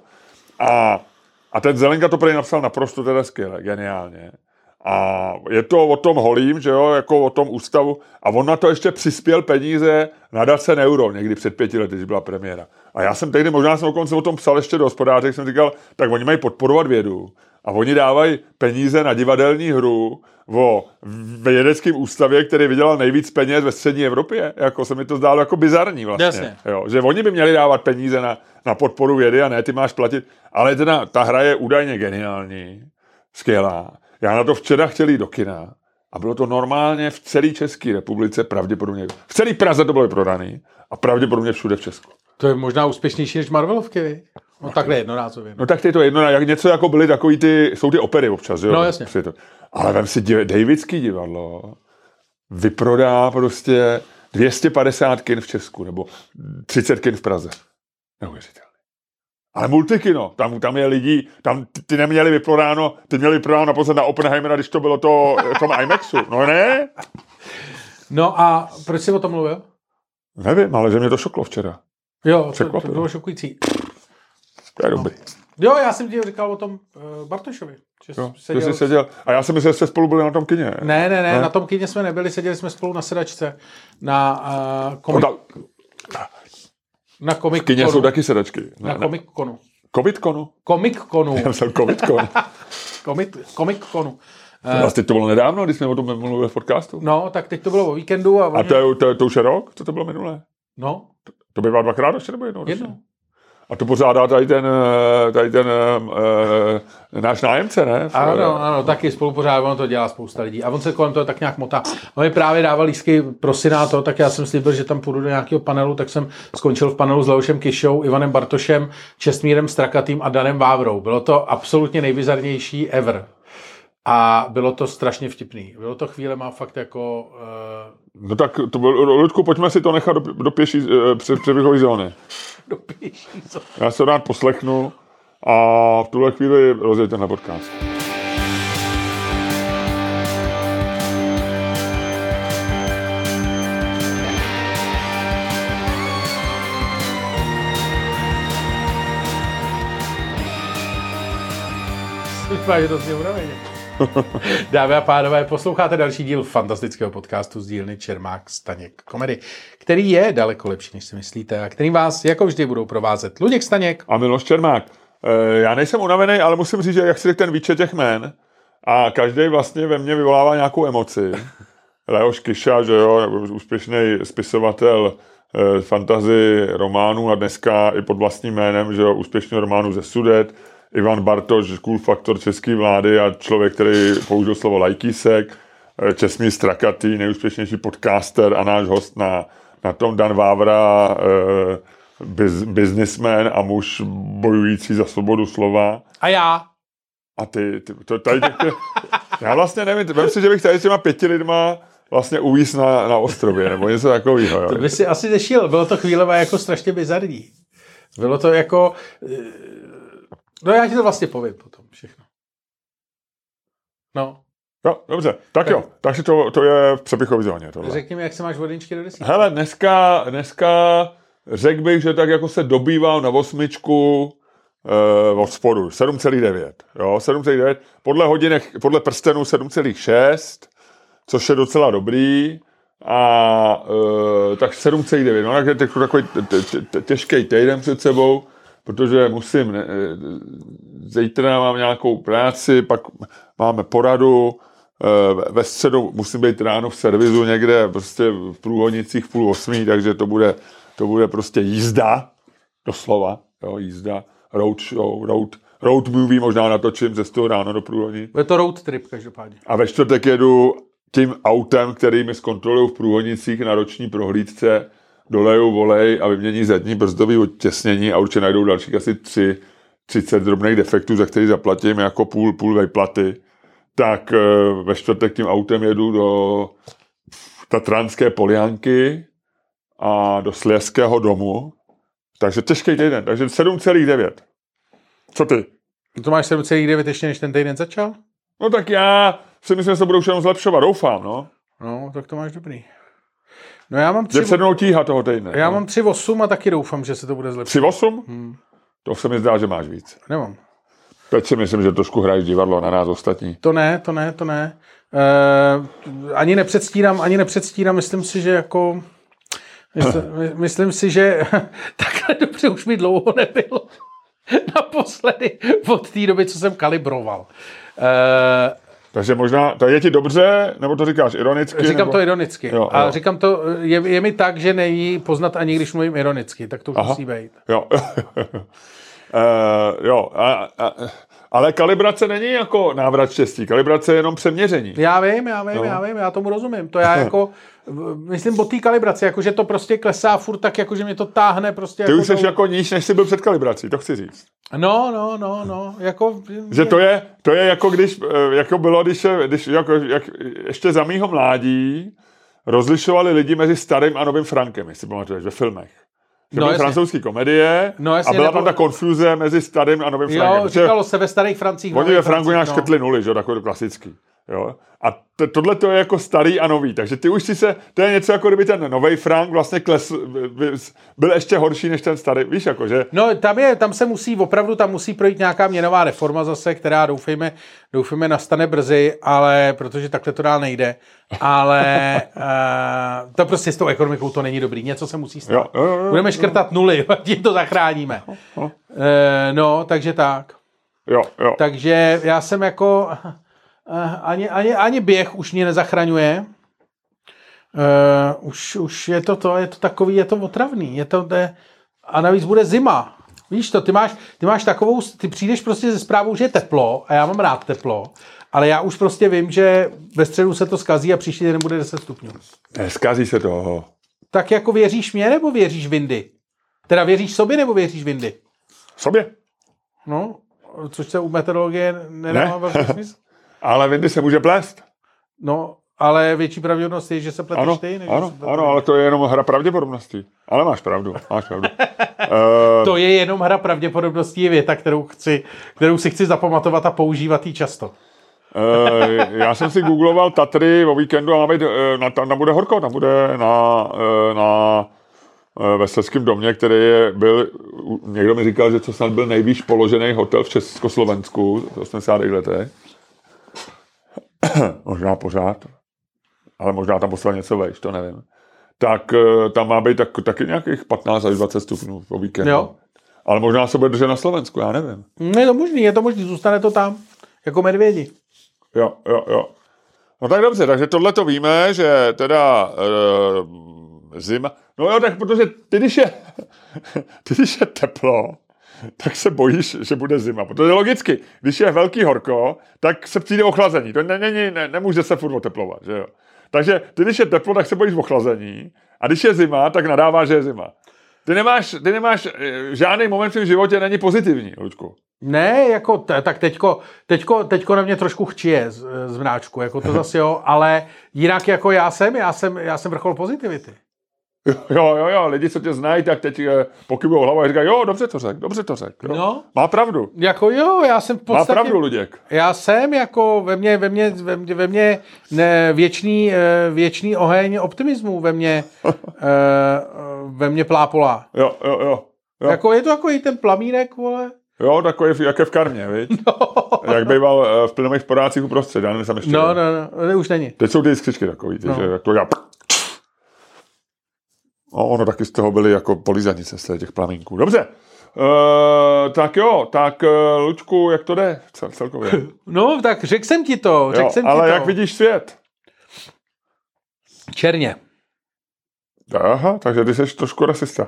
A ten Zelenka to prý napsal naprosto teda skvěle, geniálně. A je to o tom holím, že jo, jako o tom ústavu. A on na to ještě přispěl peníze nadace Neuro, někdy před 5 lety, když byla premiéra. A já jsem tehdy, možná jsem dokonce o tom psal ještě do Hospodáře, jsem říkal, tak oni mají podporovat vědu. A oni dávají peníze na divadelní hru o vědeckém ústavě, který vydělal nejvíc peněz ve střední Evropě. Jako se mi to zdálo jako bizarní vlastně. Jo, že oni by měli dávat peníze na podporu vědy a ne, ty máš platit. Ale teda ta hra je údajně geniální, skvělá. Já na to včera chtěl jít do kina a bylo to normálně v celé České republice pravděpodobně. V celé Praze to bylo prodaný a pravděpodobně všude v Česku. To je možná úspěšnější než Marvelovky, no takhle jednorázově. No tak to je to jednorázově, něco jako byly takový jsou ty opery občas, jo? No jasně. Ale vem si Davidský divadlo vyprodá prostě 250 kin v Česku nebo 30 kin v Praze. Neuvěřitelné. Ale multikino, tam je lidí, tam ty neměli vyprodáno, ty měli vyprodáno naposled na Oppenheimera, když to bylo to v tom IMAXu. No ne? No a proč jsi o tom mluvil? Nevím, ale že mě to šoklo včera. Jo, to bylo šokující. To je dobrý. Jo, já jsem ti říkal o tom Bartošovi. Že jsi seděl. A já jsem myslel, že jste spolu byli na tom kině. Ne, na tom kině jsme nebyli, seděli jsme spolu na sedačce. Na na Comic-Conu. V kině jsou taky sedačky. Na Comic-Conu. Comic-Conu? Comic-Conu. Já jsem Comic-Con. Comic-Conu. Teď to bylo nedávno, když jsme o tom mluvili v podcastu. No, tak teď to bylo o víkendu. A to už je rok? Co to bylo minulé? No. To bývá dvakrát ještě nebo jednou? Jednou. A to pořádá tady ten náš nájemce, ne? Ano, taky spolupořádá, ono to dělá spousta lidí. A on se kolem toho tak nějak motá. On mi právě dával lístky pro Senáto, tak já jsem slíbil, že tam půjdu do nějakého panelu, tak jsem skončil v panelu s Leošem Kišou, Ivanem Bartošem, Čestmírem Strakatým a Danem Vávrou. Bylo to absolutně nejbizarnější ever. A bylo to strašně vtipný. Bylo to chvíle, má fakt jako... No tak, Ludku, pojďme si to nechat do pěší přeběhové zóny. Do pěší zóny. Já se rád poslechnu a v tuhle chvíli rozjeď tenhle podcast. Máš hrozně unaveně. Dámy a pánové, posloucháte další díl fantastického podcastu z dílny Čermák Staněk Komedy, který je daleko lepší, než si myslíte a který vás jako vždy budou provázet Luděk Staněk a Miloš Čermák. Já nejsem unavený, ale musím říct, že jak si řekl ten výčet těch jmén a každý vlastně ve mně vyvolává nějakou emoci. Leoš Kiša, že jo, úspěšný spisovatel fantasy románů a dneska i pod vlastním jménem, že jo, úspěšný románu ze Sudet. Ivan Bartoš, cool faktor české vlády a člověk, který použil slovo lajkísek, Čestmír Strakatý, nejúspěšnější podcaster a náš host na tom Dan Vávra, businessman a muž bojující za svobodu slova. A já. A ty já vlastně nevím, vem si, že bych tady s těma 5 lidma vlastně uvíz na ostrově, nebo něco takového. To by si asi nešil, bylo to chvíle jako strašně bizarní. Bylo to jako... No já ti to vlastně povím potom všechno. No. Jo, dobře, tak jo. Takže to je v přepichový zóně. Tohle. Řekni mi, jak se máš od 1 do 10. Hele, dneska řekl bych, že tak jako se dobýval na 8 od spodu. 7,9. Jo, 7,9. Podle prstenů 7,6, což je docela dobrý. A tak 7,9. No, tak je takový těžký týden před sebou, protože musím, zítra mám nějakou práci, pak máme poradu, ve středu musím být ráno v servisu někde prostě v Průhodnicích 7:30, takže to bude prostě jízda, doslova, jo, jízda, road show, road movie možná natočím ze 100 ráno do Průhodnic. Je to road trip každopádně. A ve čtvrtek jedu tím autem, který mi zkontrolují v Průhodnicích na roční prohlídce, dolejou volej a vymění zadní brzdový odtěsnění a určitě najdou dalších asi 30 drobných defektů, za který zaplatím jako půl vejplaty. Tak ve čtvrtek tím autem jedu do Tatranské Polianky a do Slezského domu. Takže těžký týden, takže 7,9. Co ty? To máš 7,9 ještě než ten týden začal? No tak já si myslím, že se budou už jenom zlepšovat, doufám, no. No, tak to máš dobrý. No já mám 3... Je tíha toho týdne. Já mám 3,8 a taky doufám, že se to bude zlepšit. 3,8? To se mi zdá, že máš víc. Nemám. Teď si myslím, že trošku hraješ divadlo na nás ostatní. To ne. Ani nepředstírám, myslím si, že jako... Myslím si, že takhle dobře už mi dlouho nebylo. Naposledy od té doby, co jsem kalibroval. Takže možná, to je ti dobře, nebo to říkáš ironicky? Říkám to ironicky. Jo. A říkám to, je mi tak, že nejí poznat ani když mluvím ironicky, tak to už musí být. Jo. Ale kalibrace není jako návrat štěstí, kalibrace je jenom přeměření. Já vím, já tomu rozumím. To já jako, myslím o té kalibraci, jako že to prostě klesá furt tak, jako že mě to táhne prostě. Ty už jsi jako níž, než jsi byl před kalibrací, to chci říct. No, jako... Že to je jako když, jako bylo, když jak ještě za mýho mládí rozlišovali lidi mezi starým a novým Frankem, jestli pamatuješ, ve filmech. že byly francouzský komedie a byla tam ta konfuze mezi starým a novým Frankem. Jo, říkalo se ve starých Francích. Oni ve Franku nějak škrtli nuly, že takový klasický. Jo? A tohle to je jako starý a nový, takže ty už to je něco jako kdyby ten nový Frank vlastně byl ještě horší než ten starý, víš jako, že? No tam se musí projít nějaká měnová reforma zase, která doufejme nastane brzy, ale protože takhle to dál nejde, ale to prostě s tou ekonomikou to není dobrý, něco se musí stát. Jo. Budeme škrtat nuly, tím to zachráníme. No, takže tak. Jo. Takže já jsem jako... Ani běh už mě nezachraňuje. Už je to takový, je to otravný. A navíc bude zima. Víš to, ty máš takovou, ty přijdeš prostě se zprávou, že je teplo a já mám rád teplo, ale já už prostě vím, že ve středu se to zkazí a příští den bude 10 stupňů. Zkazí se to. Tak jako věříš mě, nebo věříš Windy? Teda věříš sobě, nebo věříš Windy? Sobě. No, což se u meteorologie nedává velký smysl. Ale Windy se může plést. No, ale větší pravděpodobnost je, že se pleteš ty. Ano, ale to je jenom hra pravděpodobností. Ale máš pravdu. To je jenom hra pravděpodobností, je věta, kterou si chci zapamatovat a používat jí často. Já jsem si googloval Tatry o víkendu a tam bude horko, tam bude na Veselském domě, který byl, někdo mi říkal, že to snad byl nejvýš položený hotel v Československu v 80. letech. Možná pořád, ale možná tam poslal něco vejš, to nevím. Tak tam má být taky nějakých 15 až 20 stupňů po víkendu. Jo. Ale možná se bude držet na Slovensku, já nevím. Je to možný, zůstane to tam, jako medvědi. Jo. No tak dobře, takže tohle to víme, že teda zima, no jo, tak protože ty, když je teplo, tak se bojíš, že bude zima. Protože logicky, když je velký horko, tak se přijde ochlazení. To nemůže se furt oteplovat, že jo. Takže ty, když je teplo, tak se bojíš ochlazení. A když je zima, tak nadáváš, že je zima. Ty nemáš žádný moment v životě není pozitivní, Luďku. Ne, jako tak teďko na mě trošku chčije z vnáčku, jako to zase jo, ale jinak jako já jsem vrchol pozitivity. Jo, lidi, co tě znají, tak teď pokybujou hlavou a říkají, jo, dobře to řek. No. Má pravdu. Jako jo, já jsem v podstatě... Má pravdu, Luděk. Já jsem jako ve mně věčný oheň optimismu, ve mně plápolá. Jo. Jako je to jako i ten plamínek, vole. Jo, takový, jak je v karmě, viď? No. Jak býval v plynových podácích uprostřed, já nevím, ještě. No, už není. Teď jsou ty skřičky takový, že to já... No, ono taky z toho byly jako polizanice z těch plamínků. Dobře. Tak Luďku, jak to jde celkově? No, tak řekl jsem ti to. Ale jak vidíš svět? Černě. Aha, takže ty jsi trošku rasista.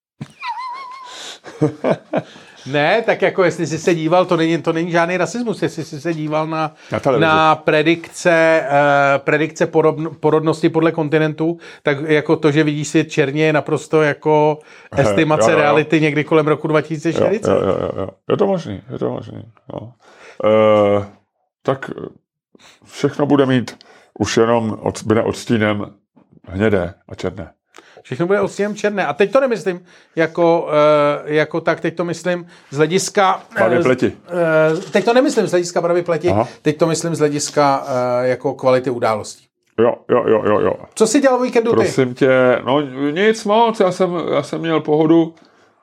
Ne, tak jako jestli jsi se díval, to není žádný rasismus, jestli jsi se díval na predikce porodnosti podle kontinentu, tak jako to, že vidíš svět černě, je naprosto jako estimace reality někdy kolem roku 2040. Jo. Je to možný. Jo. Tak všechno bude mít už jenom odstínem hnědé a černé. Všechno bude odstínem černé. A teď to nemyslím jako tak, teď to myslím z hlediska... Barvy pleti. Teď to nemyslím z hlediska barvy pleti, teď to myslím z hlediska jako kvality událostí. Jo. Co jsi dělal o víkendu ty? Prosím tě, no nic moc, já jsem měl pohodu,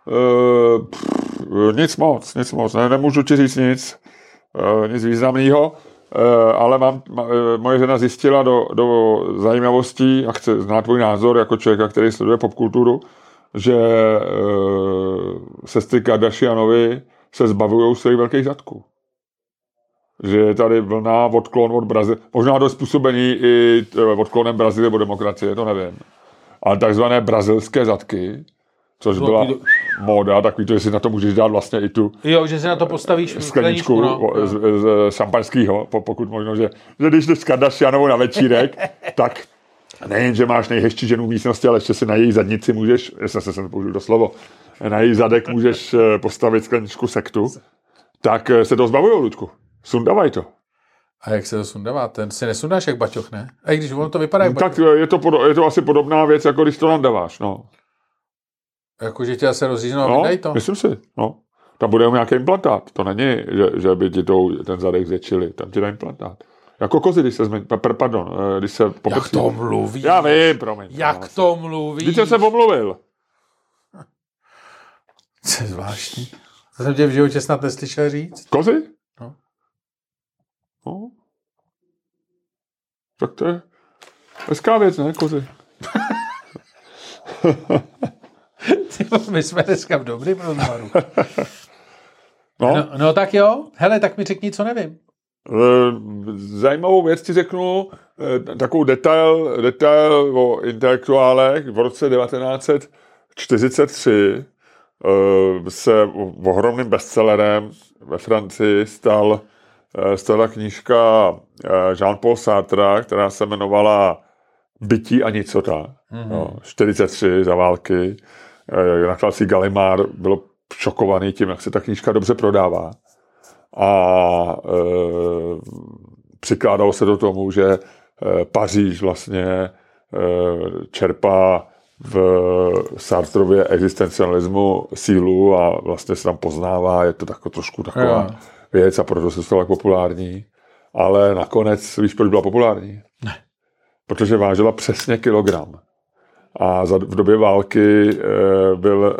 nic moc, nemůžu ti říct nic významného. Ale moje žena zjistila do zajímavostí a chce znát tvůj názor jako člověka, který sleduje popkulturu, že sestry Kardashianovi se zbavují svých velkých zadků. Že je tady vlna odklon od Brazílie, možná dost způsobený i odklonem Brazílie od demokracie, to nevím. Ale takzvané brazilské zadky, což byla móda, takový to, že si na to můžeš dát vlastně i tu... Jo, že si na to postavíš skleničku z šampaňského, pokud možno, že když jdeš s Kardashianovou na večírek, tak nejen, že máš nejhezčí ženu v místnosti, ale ještě si na její zadnici můžeš, jestli se použiju to slovo, na její zadek můžeš postavit skleničku sektu, tak se to zbavujou, Luďku. Sundavaj to. A jak se to sundává? Ten si nesundáš jak baťoch, ne? A i když ono to vypadá jak baťoch. Tak je to asi podobná věc, jako když to nandaváš, no. Jakože tě se rozříznou a vydají to? Myslím si, no. Tam bude nějaký implantát. To není, že by ti ten zadek zvětšili. Tam ti dá implantát. Jako kozy, když se když se popotří. Jak to mluvíš? Já vím, promiň. Jak to mluvíš? Když jsem se pomluvil. Co je zvláštní. To jsem tě v životě snad neslyšel říct. Kozy? No. Tak to je hezká věc, ne, kozy? My jsme dneska v dobrým rozhovoru. No tak jo. Hele, tak mi řekni, co nevím. Zajímavou věc ti řeknu, takovou detail o intelektuálech. V roce 1943 se ohromným bestsellerem ve Francii stala knížka Jean-Paul Sartre, která se jmenovala Bytí a nicota. 43 za války. Nakladatelství Gallimard bylo šokovaný tím, jak se ta knížka dobře prodává. A přikládalo se do tomu, že Paříž vlastně čerpá v Sartrově existencialismu sílu a vlastně se tam poznává, je to trošku taková věc a proto se stala populární. Ale nakonec, víš, proč byla populární? Ne. Protože vážila přesně kilogram. A v době války byl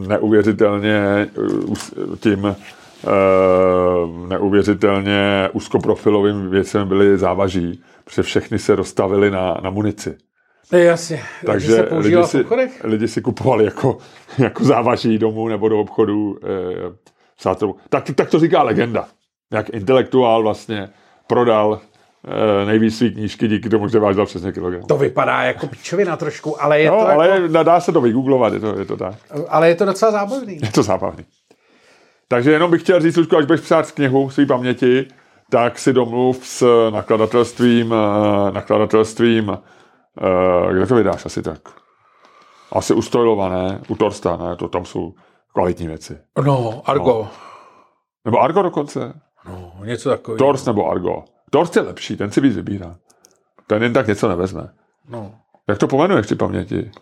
neuvěřitelně úzkoprofilovým věcem byly závaží, protože všechny se rozstavily na munici. Jasně. Takže se používá v obchodech? Lidi si kupovali jako závaží domů nebo do obchodu. Tak to říká legenda. Jak intelektuál vlastně prodal nejvíc svý knížky díky tomu, že vážil přesně kilogram. To vypadá jako pičovina trošku, ale je to ale jako... dá se to vygooglovat, je to tak. Ale je to docela zábavný. Je to zábavný. Takže jenom bych chtěl říct, Luďku, až budeš psát knihu svý paměti, tak si domluv s nakladatelstvím, kde to vydáš asi tak? Asi u Stojlova, ne? U Torsta, ne? To tam jsou kvalitní věci. No, Argo. No. Nebo Argo dokonce. No, něco takového. Torst nebo Argo. Torst je lepší, ten si víc vybírá. Ten jen tak něco nevezme. No. Jak to pomenuješ při paměti?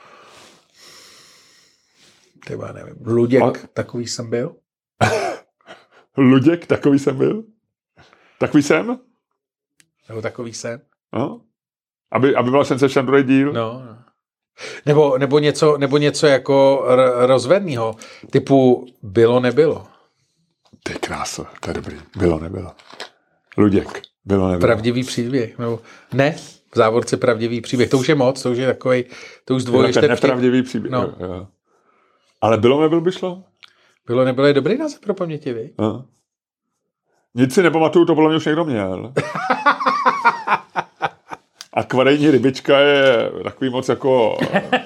Tyba, nevím. Luděk, takový jsem byl. Luděk, takový jsem byl? Takový jsem? Nebo takový jsem. No. Aby byl sensation druhý díl? No. Nebo něco jako rozvednýho. Typu bylo, nebylo. Ty krása, to je dobrý. Bylo, nebylo. Luděk, bylo, nebylo. Pravdivý příběh. Nebo ne, v závorce pravdivý příběh. To už je moc, to už je takovej, to už zdvojuješ. Ten nepravdivý příběh. No. Jo. Ale bylo, nebylo by šlo? Bylo, nebylo je dobrý název pro paměti, vy? No. Nic si nepamatuju, to podle mě už někdo měl. Akvarijní rybička je takový moc jako...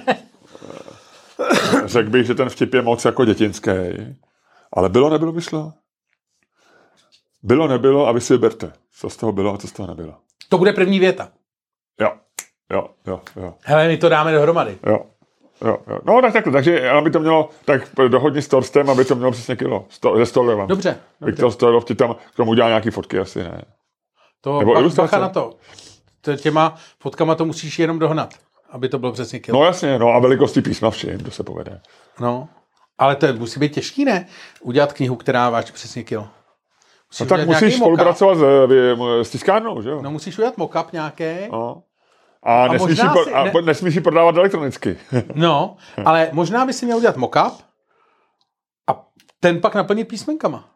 Řekl bych, že ten vtip je moc jako dětinský. Ale bylo, nebylo by šlo? Bylo, nebylo a vy si vyberte. Co z toho bylo a co z toho nebylo. To bude první věta. Jo. Hele, my to dáme dohromady. Jo. No tak takhle, takže aby to mělo, tak dohodni s Torstem, aby to mělo přesně kilo. Ze Stolevem. Dobře. Viktor Stolov ti tam k tomu udělá nějaký fotky, asi ne. To bacha na to. Těma fotkama to musíš jenom dohnat, aby to bylo přesně kilo. No jasně, a velikosti písma všim, to se povede. No, ale to musí být těžký, ne? Udělat knihu, která váží přesně kilo. No tak musíš spolupracovat s tiskárnou, že jo? No musíš udělat mock-up nějaký. No. A nesmíš ji prodávat elektronicky. No, ale možná by si měl udělat mock-up a ten pak naplnit písmenkama.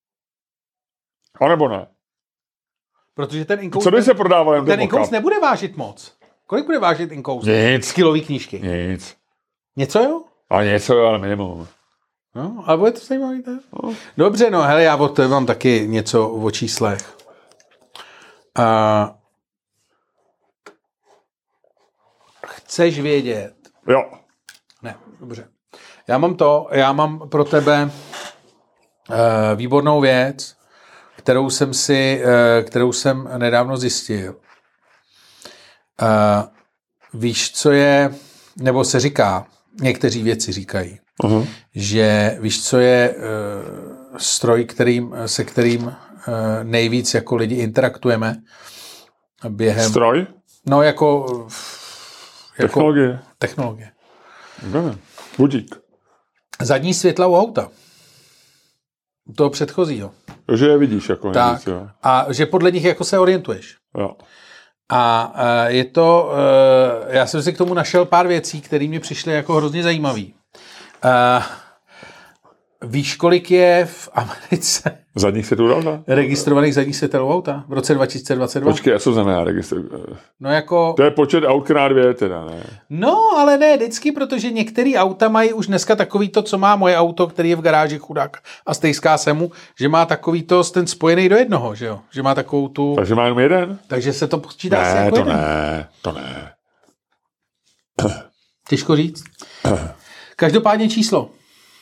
A nebo ne? Protože ten inkous... Co by se prodával jen ten inkous nebude vážit moc. Kolik bude vážit inkous? Nic. Z kilový knížky. Nic. Něco jo? A něco jo, ale minimum. No, ale bude to zajímavý, tak? No. Dobře, no, hele, já mám taky něco o číslech. Chceš vědět? Jo. Ne, dobře. Já mám pro tebe výbornou věc, kterou jsem nedávno zjistil. Víš, co je, nebo se říká, někteří vědci říkají, že víš, co je stroj, se kterým nejvíc jako lidi interaktujeme během... Stroj? No, jako Technologie. Technologie. Budík. Zadní světla u auta. U toho předchozího. Takže je vidíš jako tak. nejvíc, jo. A že podle nich jako se orientuješ. Jo. A je to, já jsem si k tomu našel pár věcí, které mi přišly jako hrozně zajímavý. Víš, kolik je v Americe Zadních světlů dál? registrovaných zadních světel u auta v roce 2022? Počkej, co znamená registr? No jako... To je počet aut krát 2 teda, ne? No, ale ne vždycky, protože některé auta mají už dneska takový to, co má moje auto, který je v garáži chudák a stejská se mu, že má takový to ten spojený do jednoho, že jo? Že má takovou tu... Takže má jenom jeden? Takže se to počítá asi Ne, jako to jeden. ne, to ne. Těžko říct. Každopádně číslo.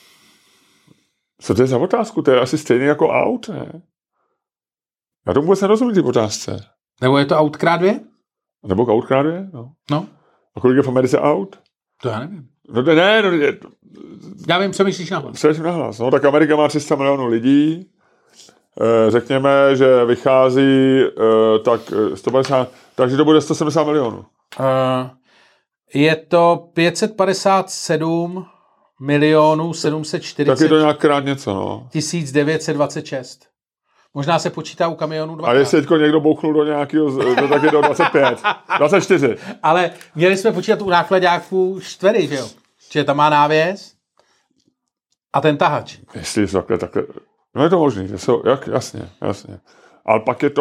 Co to je za otázku? To je asi stejný jako aut, ne? Já tomu vůbec nerozumím ty otázce. Nebo je to aut krát 2? Nebo aut krát 2? No. No, A kolik je v Americe aut? to já nevím. No ne, Já vím, přemýšlíš na hlas. přemýšlím nahlas. No tak Amerika má 300 milionů lidí. Řekněme, že vychází tak 150, takže to bude 170 milionů. Je to 557 milionů 740 Tak je to nějak krát něco, no. 1926. Možná se počítá u kamionů A dvakrát. jestli teďko někdo bouchnul do nějakého, tak je to 25, 24. Ale měli jsme počítat u nákladáků čtvery, že jo? Že tam má návěs a ten tahač. Jestli jsou takhle. No je to možný, že jsou, jasně. Ale pak je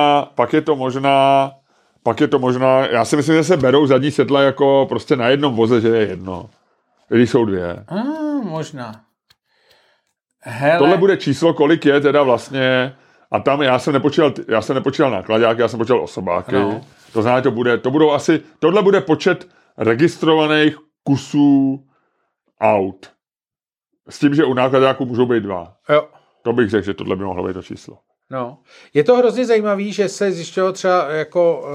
to možná, já si myslím, že se berou zadní světla jako prostě na jednom voze, že je jedno. Když jsou 2. Možná. Hele. Tohle bude číslo, kolik je teda vlastně, a tam já jsem nepočítal nákladáky, já jsem počítal osobáky. No. To znamená, tohle bude počet registrovaných kusů aut. S tím, že u nákladáků můžou být 2. Jo. To bych řekl, že tohle by mohlo být to číslo. No. Je to hrozně zajímavý, že se zjišťovalo třeba jako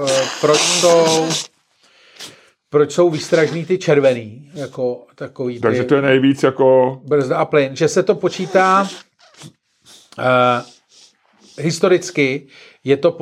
proč jsou výstražný ty červený, jako takový ty... Takže to je nejvíc jako... Brzda a plyn, že se to počítá historicky, je to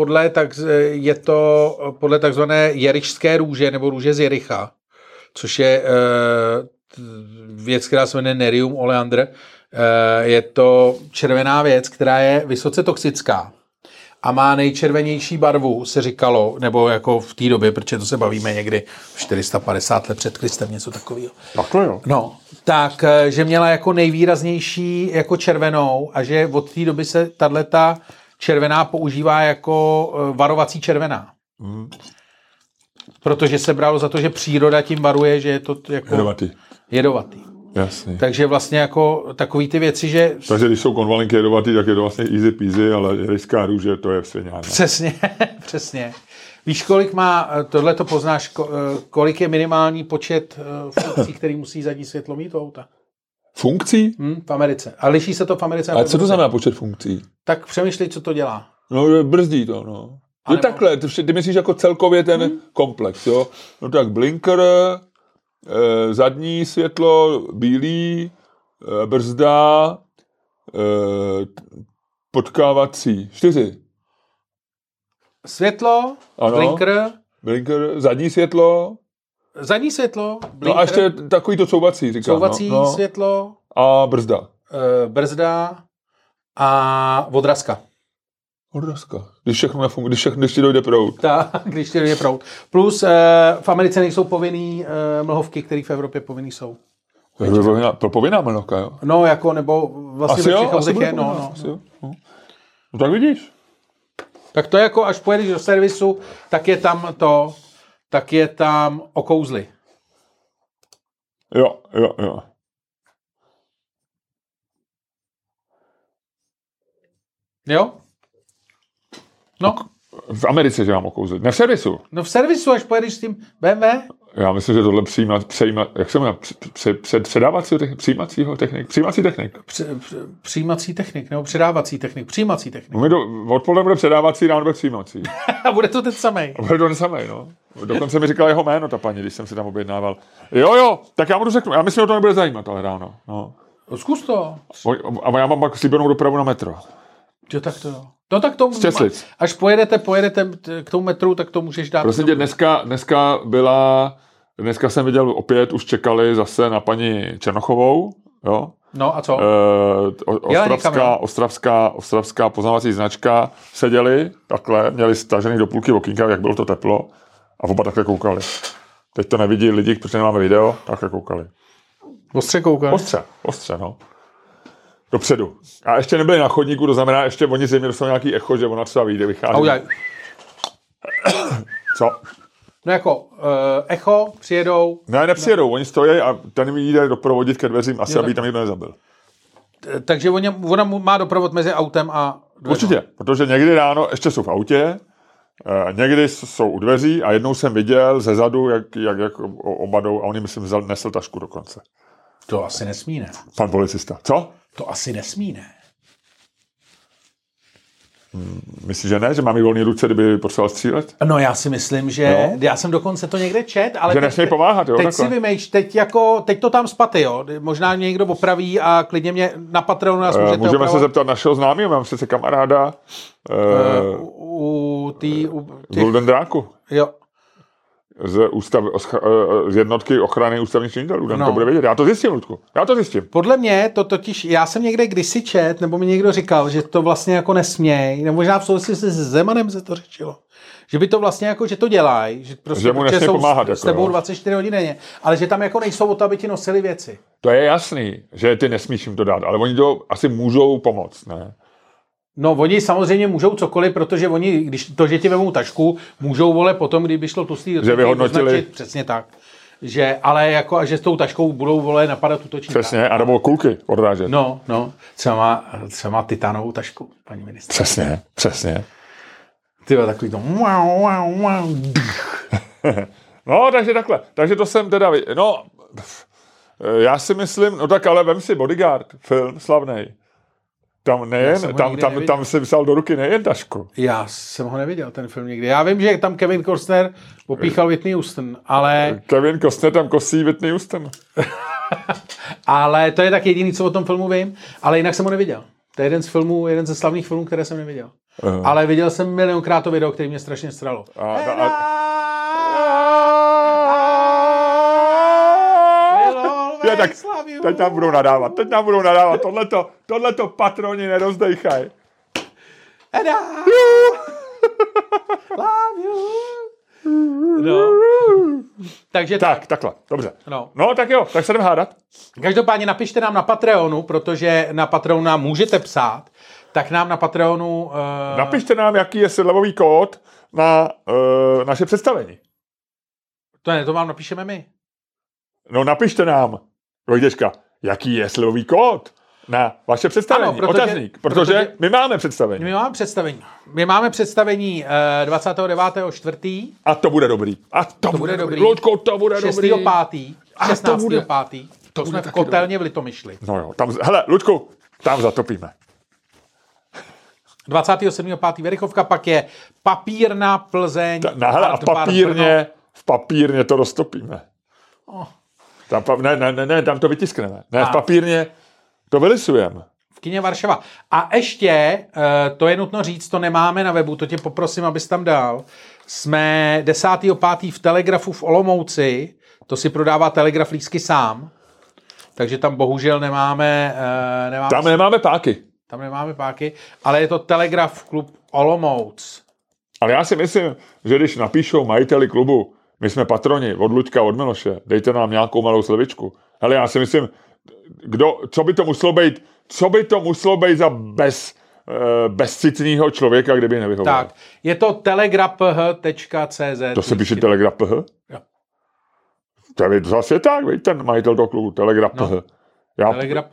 podle takzvané jerichské růže, nebo růže z Jericha, což je věc, která se jmenuje Nerium oleander. Je to červená věc, která je vysoce toxická a má nejčervenější barvu, se říkalo, nebo jako v té době, protože to se bavíme někdy 450 let před Kristem, něco takového. Takhle jo. No, tak, že měla jako nejvýraznější jako červenou a že od té doby se tato červená používá jako varovací červená. Protože se bralo za to, že příroda tím varuje, že je to jako jedovatý. Jasně. Takže vlastně jako takový ty věci, že... Takže když jsou konvalinky jedovatý, tak je to vlastně easy peasy, ale jerichská růže, to je sviňána. Přesně. Víš, kolik má, tohle to poznáš, kolik je minimální počet funkcí, který musí zadní světlo mít to auta? Funkcí? V Americe. A liší se to v Americe. Ale co to znamená počet funkcí? Tak přemýšlej, co to dělá. No, brzdí to, no. Jo, takhle, ty myslíš jako celkově ten komplex, jo? No tak blinker, zadní světlo, bílý, brzda, potkávací, 4. Světlo, ano, blinker, zadní světlo, blinker, no a ještě takový to couvací, říkám. Couvací světlo. A brzda. Brzda a odrazka. Odrazka. Když všechno nefunguje, když ti dojde proud. Tak, když ti dojde proud. Plus v Americe nejsou povinný mlhovky, které v Evropě povinný jsou. Povinná mlhovka, jo? No, jako, nebo vlastně ve všech autech je. No. No tak vidíš. Tak to je jako, až pojedeš do servisu, tak je tam okouzly. Jo. Jo? No. V Americe, že mám okouzlit. Ne v servisu. No v servisu, až pojedeš s tím BMW. Já myslím, že tohle jak se jmenuje? Přijímací technik. Přijímací technik, nebo předávací technik. Přijímací technik. Odpoledne bude předávací, ráno bude přijímací. A bude to ten samej. Bude to ten samej, no. Dokonce mi říkala jeho jméno, ta paní, když jsem si tam objednával. Jo, tak já mu to řeknu. Já myslím, že to nebude zajímat, ale ráno. No. Zkus to. A já mám pak slíbenou dopravu na metro. Jo, tak to jo. No tak to, až pojedete k tomu metru, tak to můžeš dát. Prosím tě, dneska jsem viděl opět, už čekali zase na paní Černochovou No a co? Ostravská poznávací značka, seděli takhle, měli stažený do půlky okýnka, jak bylo to teplo, a oba takhle koukali. Teď to nevidí lidi, protože nemáme video, takhle koukali. Ostře koukali? Ostře, no. Dopředu. A ještě nebyli na chodníku, to znamená, ještě oni zřejmě dostanou nějaký echo, že ona třeba vyjde, vychází. Co? No jako echo, přijedou. Ne, nepřijedou, oni stojí a ten mi jde doprovodit ke dveřím, asi aby tam nikdo nezabil. Takže ona má doprovod mezi autem a dveřma. Určitě, protože někdy ráno ještě jsou v autě, někdy jsou u dveří a jednou jsem viděl ze zadu, jak oba jdou a oni, myslím, nesl tašku dokonce. To asi nesmí, ne? Pan policista. Co? To asi nesmí, ne? Myslíš, že ne? Že mám i volný ruce, kdyby potřeboval střílet? No já si myslím, že... Já jsem dokonce to někde čet, ale... Že nesmí pomáhat, jo? Teď takhle. si vymýš, teď to tam spaty, jo? Možná mě někdo opraví a klidně mě na Patreonu nás můžete můžeme opravovat. se zeptat našeho známého, mám přece kamaráda z Golden Dráku. Jo. Z jednotky ochrany ústavních činitelů. No. To bude vědět. Já to zjistím, Ludku. Já to zjistím. Podle mě to totiž, já jsem někde kdysi čet, nebo mi někdo říkal, že to vlastně jako nesměj, nebo možná v souvislosti se Zemanem se to řečilo. Že by to vlastně jako, že to dělají, že prostě že mu nesmí pomáhat, s tebou 24 hodin denně, ale že tam jako nejsou o to, aby ti nosili věci. To je jasný, že ty nesmíš jim to dát, ale oni to asi můžou pomoct, ne? No, oni samozřejmě můžou cokoliv, protože oni, když to, že ti vemou tašku, můžou, vole, potom, kdyby šlo tlustý, že vyhodnotili. Označit, přesně tak. Že, ale jako, a že s tou taškou budou, vole, napadat útočníka. Přesně, anebo kulky odrážet. No, třeba má titanovou tašku, paní ministr. Přesně. Tyhle, takový to... No, takže takhle. Takže to jsem teda... No, já si myslím, no tak ale vem si Bodyguard, film slavnej. Tam se vzal do ruky nejen tašku. Já jsem ho neviděl, ten film nikdy. Já vím, že tam Kevin Costner popíchal Whitney Houston, ale... Kevin Costner tam kosí Whitney Houston. Ale to je tak jediný, co o tom filmu vím, ale jinak jsem ho neviděl. To je jeden ze slavných filmů, které jsem neviděl. Ale viděl jsem milionkrát to video, který mě strašně stralo. Tak teď nám budou nadávat. Tohleto patroni nerozdejchaj. Eda! Love you! No. Takže takhle, dobře. No tak jo, tak se jdeme hádat. Každopádně napište nám na Patreonu, protože na Patreonu nám můžete psát, tak nám na Patreonu... Napište nám, jaký je slevový kód na naše představení. To vám napíšeme my. No napište nám, Vojtěžka, jaký je slevový kód na vaše představení. Ano, otazník, protože my máme představení. My máme představení 29.4. A to bude dobrý. Luďko, to bude dobrý. 6.5. 16.5. To jsme v kotelně v Litomyšli. No jo, hele, Luďku, tam zatopíme. 27.5. Verichovka, pak je Papírna, Plzeň. Hele, a v papírně to roztopíme. Ne, tam to vytiskneme. Ne, v papírně to vylisujeme. V kině Varšava. A ještě, to je nutno říct, to nemáme na webu, to tě poprosím, abys tam dal. Jsme 10.5. v Telegrafu v Olomouci, to si prodává Telegraf lístky sám, takže tam bohužel nemáme tam nemáme páky. Tam nemáme páky, ale je to Telegraf klub Olomouc. Ale já si myslím, že když napíšou majiteli klubu, my jsme patroni od Luďka, od Miloše, dejte nám nějakou malou slevičku. Hele, já si myslím, co by to muselo být za bezcitného člověka, kdyby nevyhovoval. Tak, je to telegraph.cz. To se píše telegraph? Jo. To je zase tak, ten majitel toho klubu, telegraph. No. Telegraph?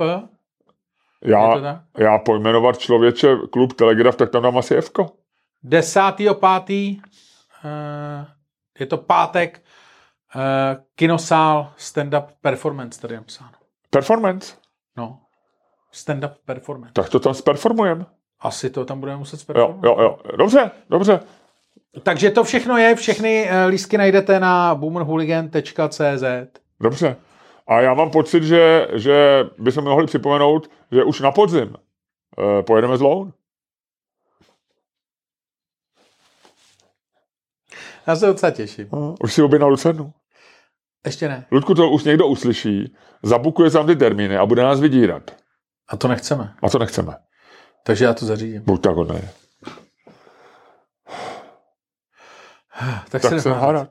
Já pojmenovat člověče klub Telegraf, tak tam dám asi F-ko. 10.5. Je to pátek, kinosál stand-up performance, tady je napsáno. Performance? No, stand-up performance. Tak to tam zperformujeme. Asi to tam budeme muset zperformovat. Jo. Dobře. Takže to všechno je, všechny lístky najdete na boomerhooligan.cz. Dobře. A já mám pocit, že bychom mohli připomenout, že už na podzim pojedeme z Loun. Já se docela těším. Už si objednal Lucenu. Ještě ne. Ludku, to už někdo uslyší, zabukuje tam ty termíny a bude nás vydírat. A to nechceme. A to nechceme. Takže já to zařídím. Buď tak hodnej. Tak se hádat.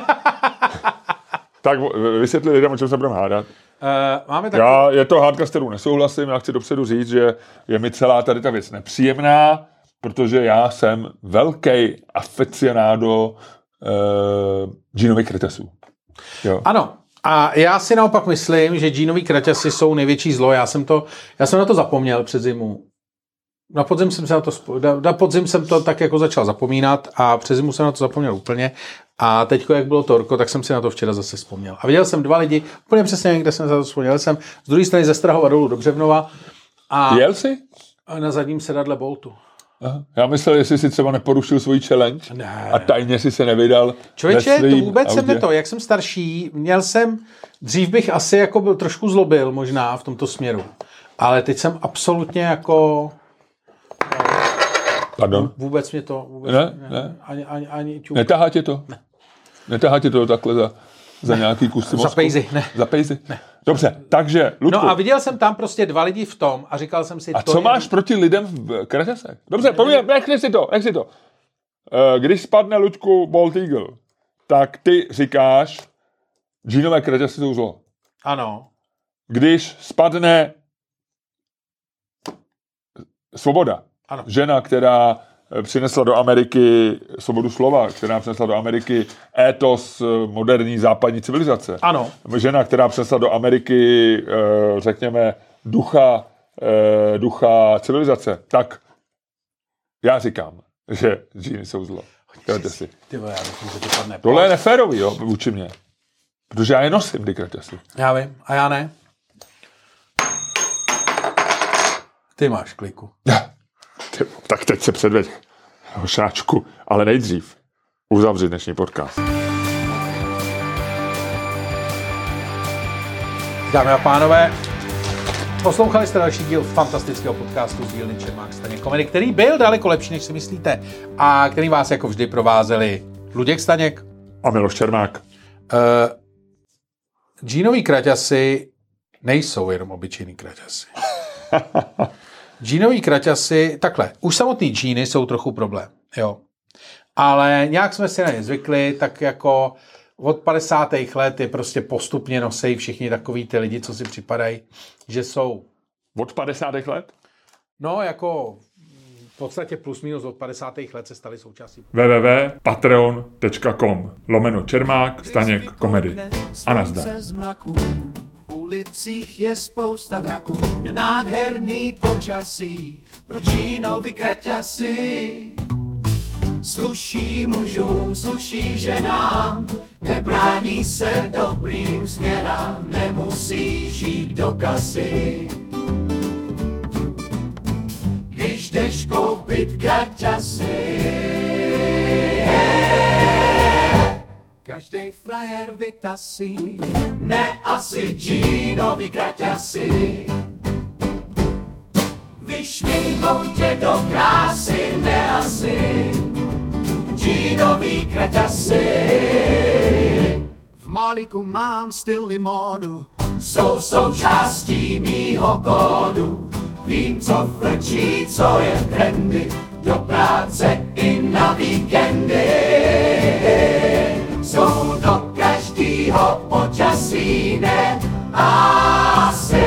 Tak vysvětli lidem, o čem se budeme hádat. Máme takový... Je to hádka, s kterou nesouhlasím, já chci dopředu říct, že je mi celá tady ta věc nepříjemná, protože já jsem velký aficionádo džínových kraťasů. Jo. Ano. A já si naopak myslím, že džínový kraťasy jsou největší zlo. Já jsem na to zapomněl před zimu. Na podzim jsem to tak jako začal zapomínat a přes zimu jsem na to zapomněl úplně. A teď, jak bylo torko, tak jsem si na to včera zase vzpomněl. A viděl jsem 2 lidi, úplně přesně, kde jsem se na to vzpomněl. Jsem z druhé strany ze Strahova dolů do Břevnova. A jel jsi? Na zadním sedadle Boltu. Aha. Já myslel, jestli si třeba neporušil svůj challenge a tajně si se nevydal. Člověče, to vůbec jsem neto. Jak jsem starší, dřív bych asi jako byl trošku zlobil možná v tomto směru. Ale teď jsem absolutně jako... Pardon? Vůbec mě to... Ne. Ani ťuk. Netahá tě to? Ne. Netahá tě to takhle za nějaký kus mozku? Za pejzy, ne. Za pejzy? Ne. Dobře, takže, Ludku. No a viděl jsem tam prostě 2 lidi v tom a říkal jsem si... A co máš proti lidem v kraťasech? Dobře, nech si to. Když spadne, Luďku, Bald Eagle, tak ty říkáš, džínové kraťasy jsou zlo. Ano. Když spadne Svoboda, ano. Žena, která přinesla do Ameriky svobodu slova, která přinesla do Ameriky étos moderní západní civilizace. Ano. Žena, která přinesla do Ameriky, řekněme, ducha civilizace. Tak já říkám, že džíny jsou zlo. Kraťasy. Tohle je neférový, jo, vůči mě. Protože já je nosím, ty kraťasy. Já vím, a já ne. Ty máš kliku. Tak teď se předveď, hošáčku, ale nejdřív uzavři dnešní podcast. Dámy a pánové, poslouchali jste další díl fantastického podcastu z dílny Čermák Staněk Komedy, který byl daleko lepší, než si myslíte, a který vás jako vždy provázeli Luděk Staněk a Miloš Čermák. Džínový kraťasy nejsou jenom obyčejný kraťasy. Džínový kraťasy, takhle, už samotný džíny jsou trochu problém, jo. Ale nějak jsme si na ně zvykli, tak jako od 50. let je prostě postupně nosejí všichni takový ty lidi, co si připadají, že jsou... Od 50. let? No, jako v podstatě plus minus od 50. let se staly součástí. www.patreon.com/Čermák Staněk Komedy. A nazdar. V ulicích je spousta draků, je nádherný počasí pro džínovy kraťasy. Sluší mužům, sluší ženám, nebrání se dobrým směrám, nemusí žít do kasy. Když jdeš koupit kraťasy, každej frajer vytasí, ne asi džínový kraťasy. Vyšmíknou tě do krásy, ne asi džínový kraťasy. V Maliku mám styl i módu, jsou součástí mýho kódu. Vím, co frčí, co je trendy, do práce i na víkendy. Jsou do každýho počasí, ne asi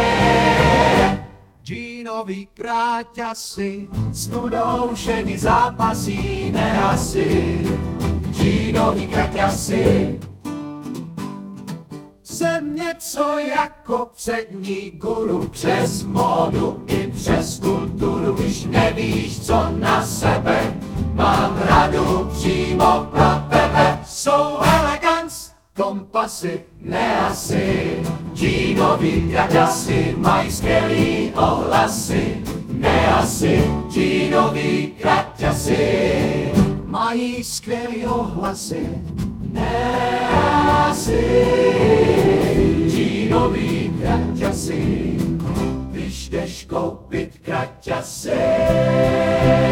džínový kraťasy, s nudou ženy zápasí, ne asi džínový kraťasy. Jsem něco jako přední guru, přes módu i přes kulturu, když nevíš, co na sebe, mám radu přímo pro tebe. Jsou elegance, kompasy, ne asi džínový kraťasy, mají skvělý ohlasy, ne asi džínový kraťasy, mají skvělý ohlasy, ne asi džínový kraťasy, když jdeš koupit kraťasy.